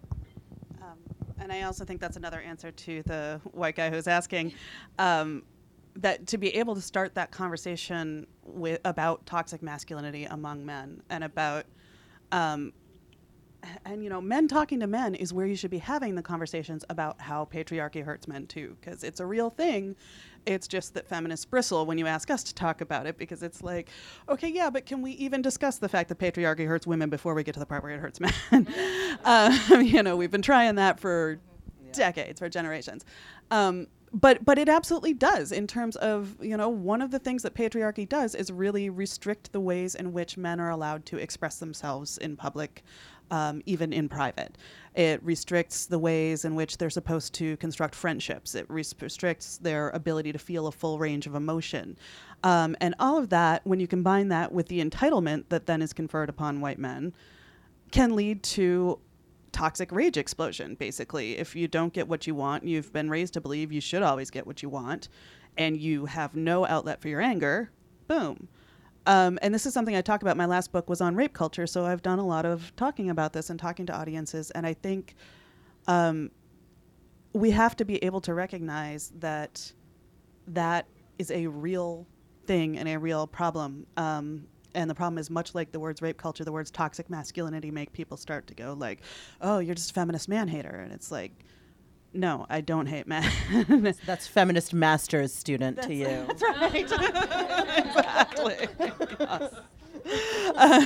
Um, and I also think that's another answer to the white guy who's asking, um, that to be able to start that conversation with about toxic masculinity among men and about, um, and you know, men talking to men is where you should be having the conversations about how patriarchy hurts men too, because it's a real thing. It's just that feminists bristle when you ask us to talk about it, because it's like, okay, yeah, but can we even discuss the fact that patriarchy hurts women before we get to the part where it hurts men? um, you know, we've been trying that for yeah. decades, for generations. Um, But but it absolutely does, in terms of, you know, one of the things that patriarchy does is really restrict the ways in which men are allowed to express themselves in public, um, even in private. It restricts the ways in which they're supposed to construct friendships. It res- restricts their ability to feel a full range of emotion. Um, and all of that, when you combine that with the entitlement that then is conferred upon white men, can lead to toxic rage explosion, basically. If you don't get what you want, you've been raised to believe you should always get what you want, and you have no outlet for your anger, boom. Um, and this is something I talk about. My last book was on rape culture, so I've done a lot of talking about this and talking to audiences, and I think um, we have to be able to recognize that that is a real thing and a real problem. Um, And the problem is, much like the words rape culture, the words toxic masculinity make people start to go like, oh, you're just a feminist man-hater. And it's like, no, I don't hate men. That's feminist master's student that's to you. That's right. Exactly. Yes. Uh,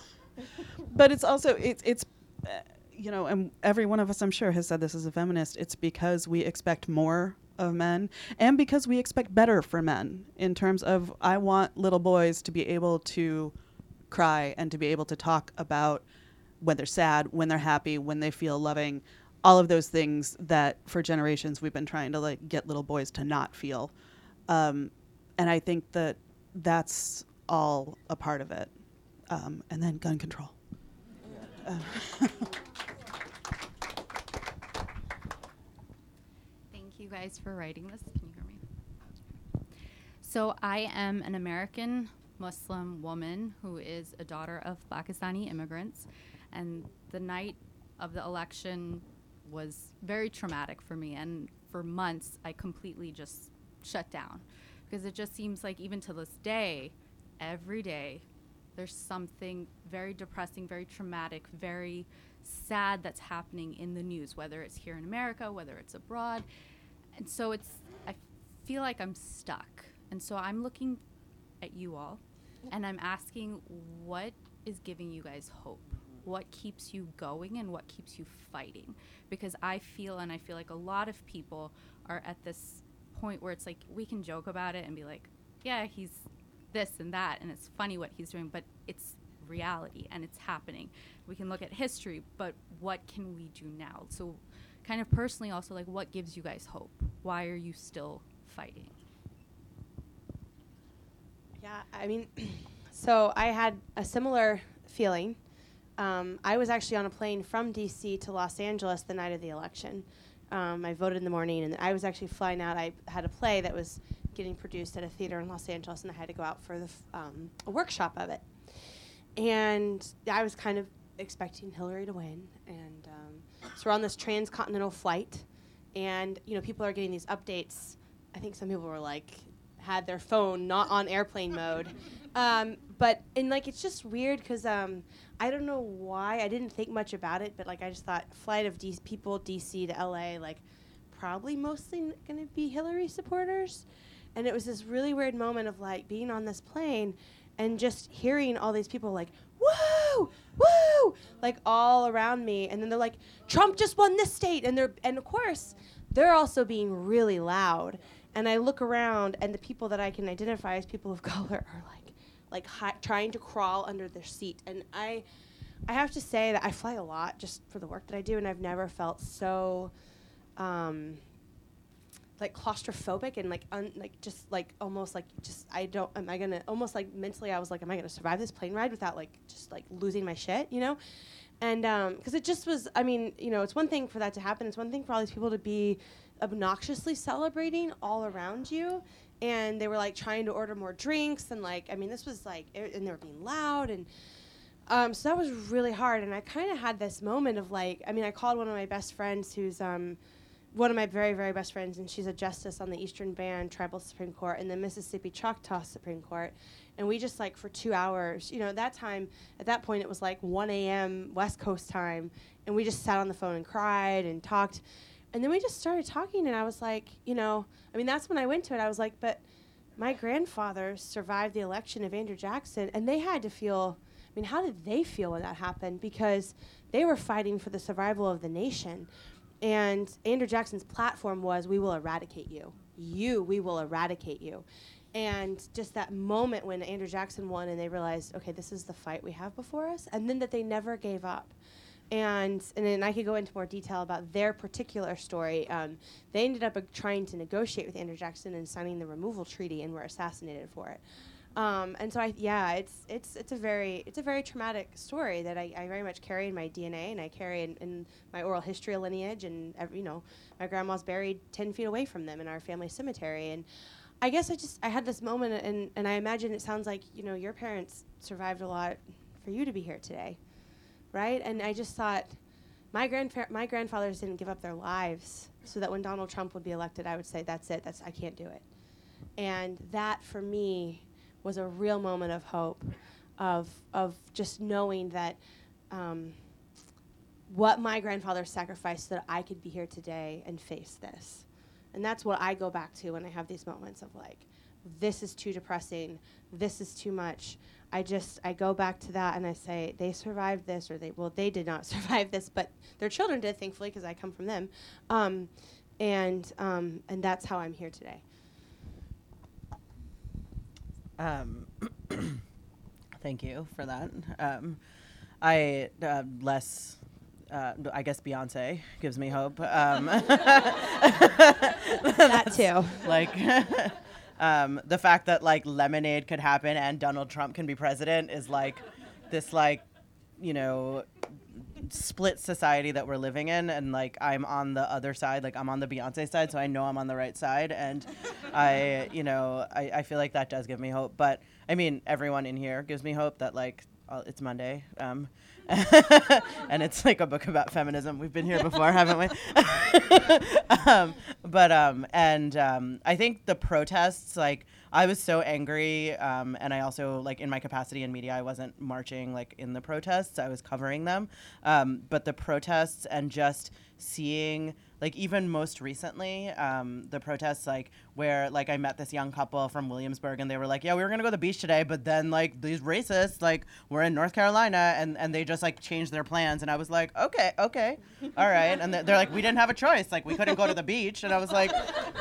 but it's also, it's, it's uh, you know, and every one of us, I'm sure, has said this as a feminist. It's because we expect more of men, and because we expect better for men, in terms of, I want little boys to be able to cry and to be able to talk about when they're sad, when they're happy, when they feel loving, all of those things that for generations we've been trying to like get little boys to not feel. Um, and I think that that's all a part of it. um, and then gun control. Uh, Thank you guys for writing this. Can you hear me? So I am an American Muslim woman who is a daughter of Pakistani immigrants, and the night of the election was very traumatic for me, and for months I completely just shut down, because it just seems like even to this day, every day, there's something very depressing, very traumatic, very sad that's happening in the news, whether it's here in America, whether it's abroad. And so it's, I feel like I'm stuck. And so I'm looking at you all, and I'm asking, what is giving you guys hope? What keeps you going and what keeps you fighting? Because I feel, and I feel like a lot of people are at this point where it's like, we can joke about it and be like, yeah, he's this and that, and it's funny what he's doing, but it's reality and it's happening. We can look at history, but what can we do now? So kind of personally also, like, what gives you guys hope? Why are you still fighting? Yeah, I mean, so I had a similar feeling. Um, I was actually on a plane from D C to Los Angeles the night of the election. Um, I voted in the morning, and I was actually flying out. I had a play that was getting produced at a theater in Los Angeles, and I had to go out for the f- um, a workshop of it. And I was kind of expecting Hillary to win. And um, so we're on this transcontinental flight, and you know, people are getting these updates. I think some people were like, had their phone not on airplane mode. Um, but, and like, it's just weird because um, I don't know why. I didn't think much about it, but like, I just thought flight of D- people, D C to L A, like, probably mostly n- going to be Hillary supporters. And it was this really weird moment of like being on this plane and just hearing all these people like, woo, woo, like all around me. And then they're like, Trump just won this state. And they're, and of course, they're also being really loud. And I look around, and the people that I can identify as people of color are like, like hi- trying to crawl under their seat. And I, I have to say that I fly a lot just for the work that I do, and I've never felt so, um, like claustrophobic and like un- like just like almost like just I don't am I gonna almost like mentally I was like, am I gonna survive this plane ride without like just like losing my shit, you know? And um, because it just was, I mean, you know, it's one thing for that to happen. It's one thing for all these people to be obnoxiously celebrating all around you. And they were like trying to order more drinks. And like, I mean, this was like, it, and they were being loud. And um, so that was really hard. And I kind of had this moment of like, I mean, I called one of my best friends who's um, one of my very, very best friends. And she's a justice on the Eastern Band Tribal Supreme Court and the Mississippi Choctaw Supreme Court. And we just like for two hours, you know, at that time, at that point, it was like one a.m. West Coast time. And we just sat on the phone and cried and talked. And then we just started talking. And I was like, you know, I mean, that's when I went to it. I was like, but my grandfather survived the election of Andrew Jackson. And they had to feel, I mean, how did they feel when that happened? Because they were fighting for the survival of the nation. And Andrew Jackson's platform was, we will eradicate you. You, we will eradicate you. And just that moment when Andrew Jackson won and they realized, okay, this is the fight we have before us, and then that they never gave up. And and then I could go into more detail about their particular story. Um, they ended up uh, trying to negotiate with Andrew Jackson and signing the removal treaty and were assassinated for it. Um, and so I yeah, it's it's it's a very it's a very traumatic story that I, I very much carry in my D N A, and I carry in, in my oral history lineage, and every, you know, my grandma's buried ten feet away from them in our family cemetery. And I guess I just I had this moment, and, and I imagine it sounds like, you know, your parents survived a lot for you to be here today, right? And I just thought, my grandfa- my grandfathers didn't give up their lives so that when Donald Trump would be elected, I would say, that's it, that's I can't do it. And that for me was a real moment of hope, of of just knowing that um, what my grandfather sacrificed so that I could be here today and face this. And that's what I go back to when I have these moments of like, this is too depressing, this is too much. I just, I go back to that and I say, they survived this, or they, well, they did not survive this, but their children did, thankfully, because I come from them. Um, and um, and that's how I'm here today. Um, thank you for that. Um, I, uh, less... Uh, I guess Beyonce gives me hope. Um, that too. Like um, the fact that like Lemonade could happen and Donald Trump can be president is like this like, you know, split society that we're living in, and like I'm on the other side, like I'm on the Beyonce side, so I know I'm on the right side, and I, you know, I, I feel like that does give me hope. But I mean, everyone in here gives me hope that like uh, it's Monday, um, and it's like a book about feminism. We've been here before, haven't we? um, but um, and um, I think the protests, like I was so angry, um, and I also like in my capacity in media, I wasn't marching like in the protests. I was covering them, um, but the protests and just seeing like even most recently um, the protests like where like I met this young couple from Williamsburg and they were like, yeah, we were gonna go to the beach today, but then like these racists like were in North Carolina and, and they just like changed their plans, and I was like, okay, okay, all right, and they're like, we didn't have a choice, like we couldn't go to the beach, and I was like,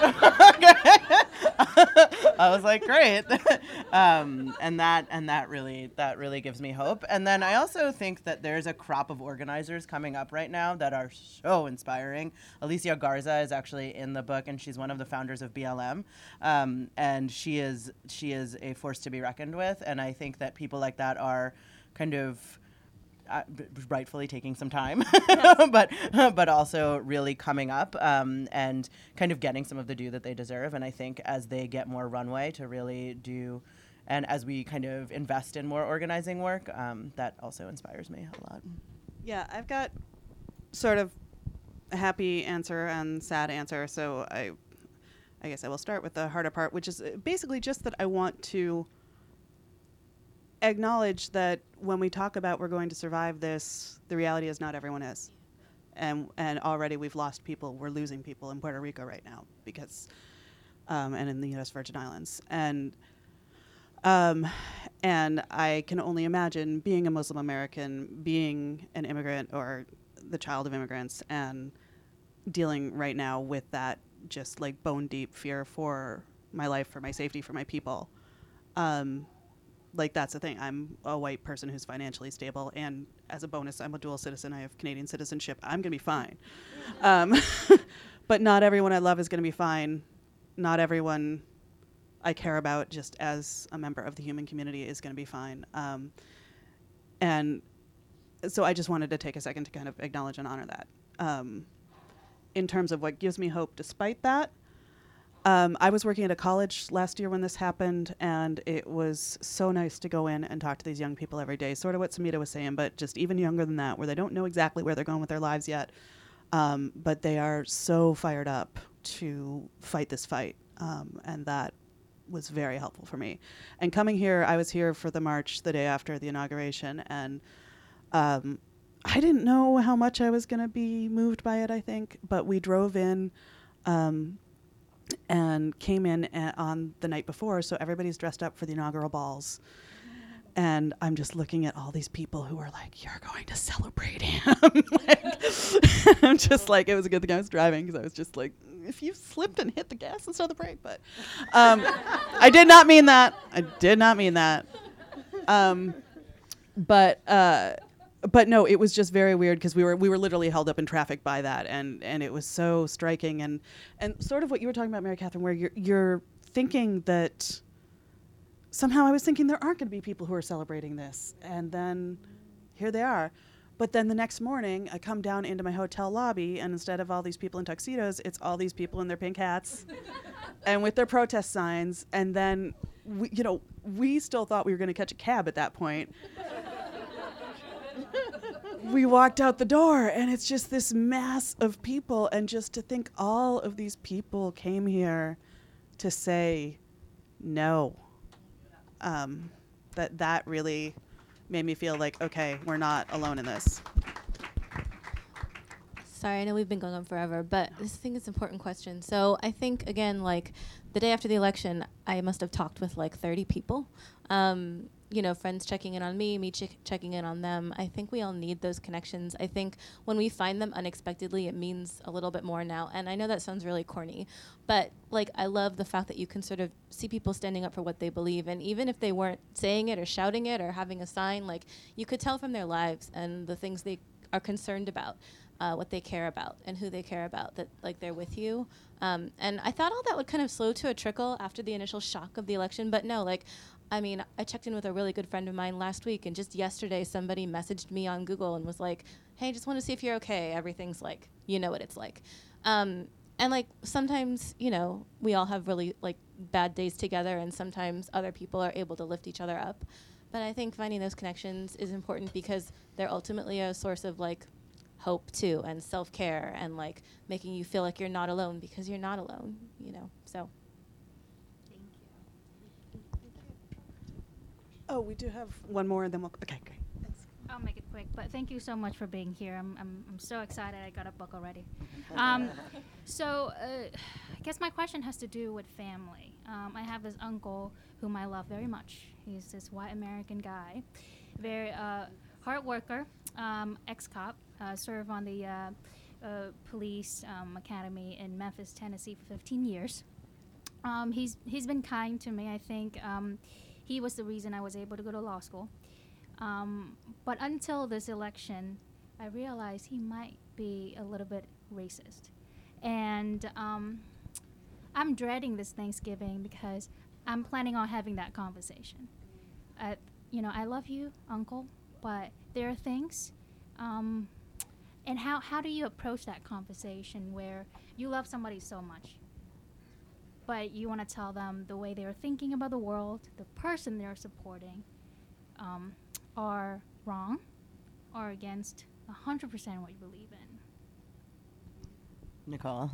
I was like, great, um, and that and that really that really gives me hope. And then I also think that there's a crop of organizers coming up right now that are so inspiring. Alicia Garza is actually in the book, and she's one of the founders of B L M, um, and she is she is a force to be reckoned with. And I think that people like that are kind of uh, b- rightfully taking some time, but but also really coming up um, and kind of getting some of the due that they deserve. And I think as they get more runway to really do, and as we kind of invest in more organizing work, um, that also inspires me a lot. Yeah, I've got sort of a happy answer and sad answer. So I, I guess I will start with the harder part, which is basically just that I want to acknowledge that when we talk about we're going to survive this, the reality is not everyone is. And and already we've lost people. We're losing people in Puerto Rico right now because, um, and in the U S Virgin Islands. And um, and I can only imagine being a Muslim American, being an immigrant or the child of immigrants, and dealing right now with that just like bone deep fear for my life, for my safety, for my people. Um, like that's the thing. I'm a white person who's financially stable, and as a bonus, I'm a dual citizen. I have Canadian citizenship. I'm gonna be fine. um, but not everyone I love is gonna be fine. Not everyone I care about just as a member of the human community is gonna be fine. Um, and so I just wanted to take a second to kind of acknowledge and honor that. Um, in terms of what gives me hope despite that, um, I was working at a college last year when this happened, and it was so nice to go in and talk to these young people every day, sort of what Samita was saying, but just even younger than that, where they don't know exactly where they're going with their lives yet, um, but they are so fired up to fight this fight, um, and that was very helpful for me. And coming here, I was here for the march the day after the inauguration, and Um, I didn't know how much I was going to be moved by it, I think, but we drove in um, and came in a- on the night before, so everybody's dressed up for the inaugural balls. And I'm just looking at all these people who are like, you're going to celebrate him. Like, I'm just like, it was a good thing I was driving, because I was just like, if you slipped and hit the gas instead of the brake. But um, I did not mean that. I did not mean that. Um, but... Uh, But no, it was just very weird because we were we were literally held up in traffic by that, and, and it was so striking, and and sort of what you were talking about, Mary Catherine, where you're you're thinking that somehow I was thinking there aren't going to be people who are celebrating this, and then here they are. But then the next morning, I come down into my hotel lobby, and instead of all these people in tuxedos, it's all these people in their pink hats and with their protest signs. And then, we, you know, we still thought we were going to catch a cab at that point. We walked out the door, and it's just this mass of people, and just to think all of these people came here to say no. Um, that that really made me feel like, okay, we're not alone in this. Sorry, I know we've been going on forever, but this thing is an important question. So I think, again, like the day after the election, I must have talked with like thirty people. Um, you know, friends checking in on me, me ch- checking in on them. I think we all need those connections. I think when we find them unexpectedly, it means a little bit more now. And I know that sounds really corny, but like I love the fact that you can sort of see people standing up for what they believe. And even if they weren't saying it or shouting it or having a sign, like you could tell from their lives and the things they are concerned about, uh, what they care about and who they care about, that like they're with you. Um, and I thought all that would kind of slow to a trickle after the initial shock of the election, but no, like, I mean, I checked in with a really good friend of mine last week, and just yesterday somebody messaged me on Google and was like, hey, just want to see if you're okay. Everything's like, you know what it's like. Um, and like sometimes, you know, we all have really like bad days together, and sometimes other people are able to lift each other up. But I think finding those connections is important because they're ultimately a source of like hope too, and self-care, and like making you feel like you're not alone because you're not alone, you know, so. Oh, we do have one more, and then we'll, okay, great. I'll make it quick, but thank you so much for being here. I'm, I'm, I'm so excited. I got a book already. Um, so uh, I guess my question has to do with family. Um, I have this uncle whom I love very much. He's this white American guy, very uh, hard worker, um, ex-cop, uh, served on the uh, uh, police um, academy in Memphis, Tennessee for fifteen years. Um, he's he's been kind to me. I think um, he was the reason I was able to go to law school. Um, but until this election, I realized he might be a little bit racist. And um, I'm dreading this Thanksgiving because I'm planning on having that conversation. Uh, you know, I love you, Uncle, but there are things. Um, and how, how do you approach that conversation where you love somebody so much, but you want to tell them the way they're thinking about the world, the person they're supporting, um, are wrong or against one hundred percent what you believe in? Nicole.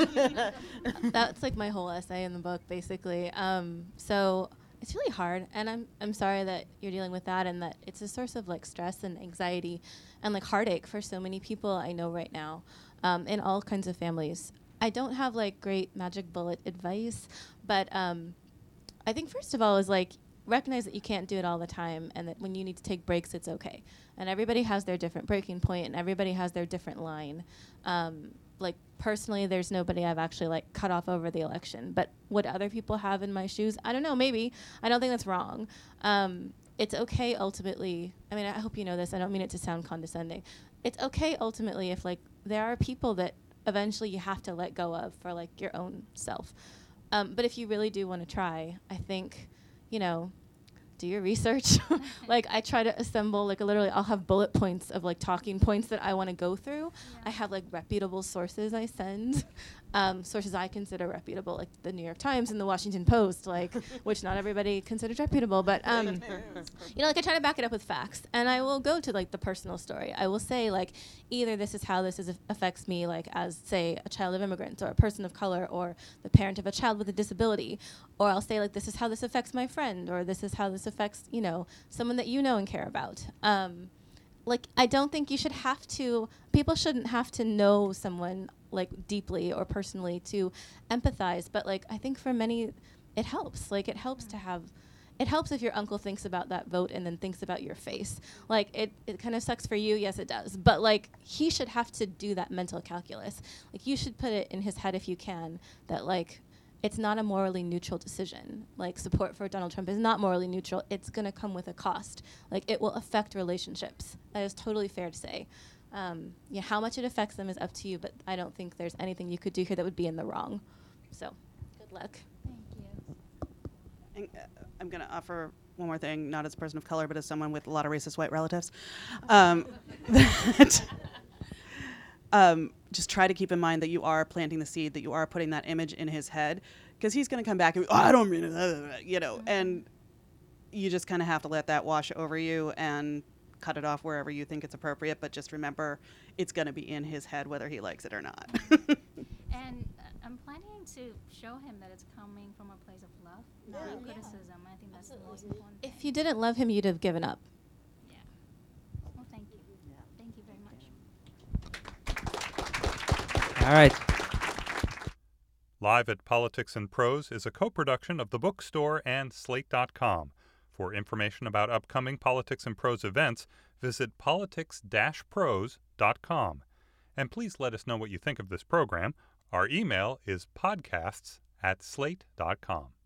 That's like my whole essay in the book, basically. Um, so it's really hard, and I'm I'm sorry that you're dealing with that, and that it's a source of like stress and anxiety and like heartache for so many people I know right now, um, in all kinds of families. I don't have like great magic bullet advice, but um, I think first of all is like recognize that you can't do it all the time, and that when you need to take breaks, it's okay. And everybody has their different breaking point, and everybody has their different line. Um, like personally, there's nobody I've actually like cut off over the election, but would other people have in my shoes? I don't know, maybe. I don't think that's wrong. Um, it's okay ultimately. I mean, I hope you know this. I don't mean it to sound condescending. It's okay ultimately if like there are people that eventually you have to let go of for like your own self. Um, but if you really do want to try, I think, you know, do your research. Like I try to assemble, like literally I'll have bullet points of like talking points that I want to go through. Yeah. I have like reputable sources I send, um, sources I consider reputable, like the New York Times and the Washington Post, like which not everybody considers reputable, but um, you know, like I try to back it up with facts, and I will go to like the personal story. I will say like either this is how this is af- affects me, like as say a child of immigrants or a person of color or the parent of a child with a disability, or I'll say like this is how this affects my friend, or this is how this affects, you know, someone that you know and care about. Um, like I don't think you should have to, people shouldn't have to know someone like deeply or personally to empathize, but like I think for many it helps. Like it helps to have, it helps if your uncle thinks about that vote and then thinks about your face. Like it, it kind of sucks for you, yes it does, but like he should have to do that mental calculus. Like you should put it in his head if you can, that like it's not a morally neutral decision. Like support for Donald Trump is not morally neutral. It's gonna come with a cost. Like it will affect relationships. That is totally fair to say. Um, yeah, how much it affects them is up to you, but I don't think there's anything you could do here that would be in the wrong. So, good luck. Thank you. And, uh, I'm going to offer one more thing, not as a person of color, but as someone with a lot of racist white relatives. Um, that um, just try to keep in mind that you are planting the seed, that you are putting that image in his head, because he's going to come back and, oh, I don't mean it, you know, and you just kind of have to let that wash over you and cut it off wherever you think it's appropriate, but just remember it's going to be in his head whether he likes it or not. And uh, I'm planning to show him that it's coming from a place of love, not Yeah. criticism. I think that's the most important If thing. you didn't love him, you'd have given up. Yeah. Well, thank you. Yeah. Thank you very much. All right. Live at Politics and Prose is a co-production of The Bookstore and Slate dot com. For information about upcoming Politics and Prose events, visit politics dash prose dot com. And please let us know what you think of this program. Our email is podcasts at slate dot com.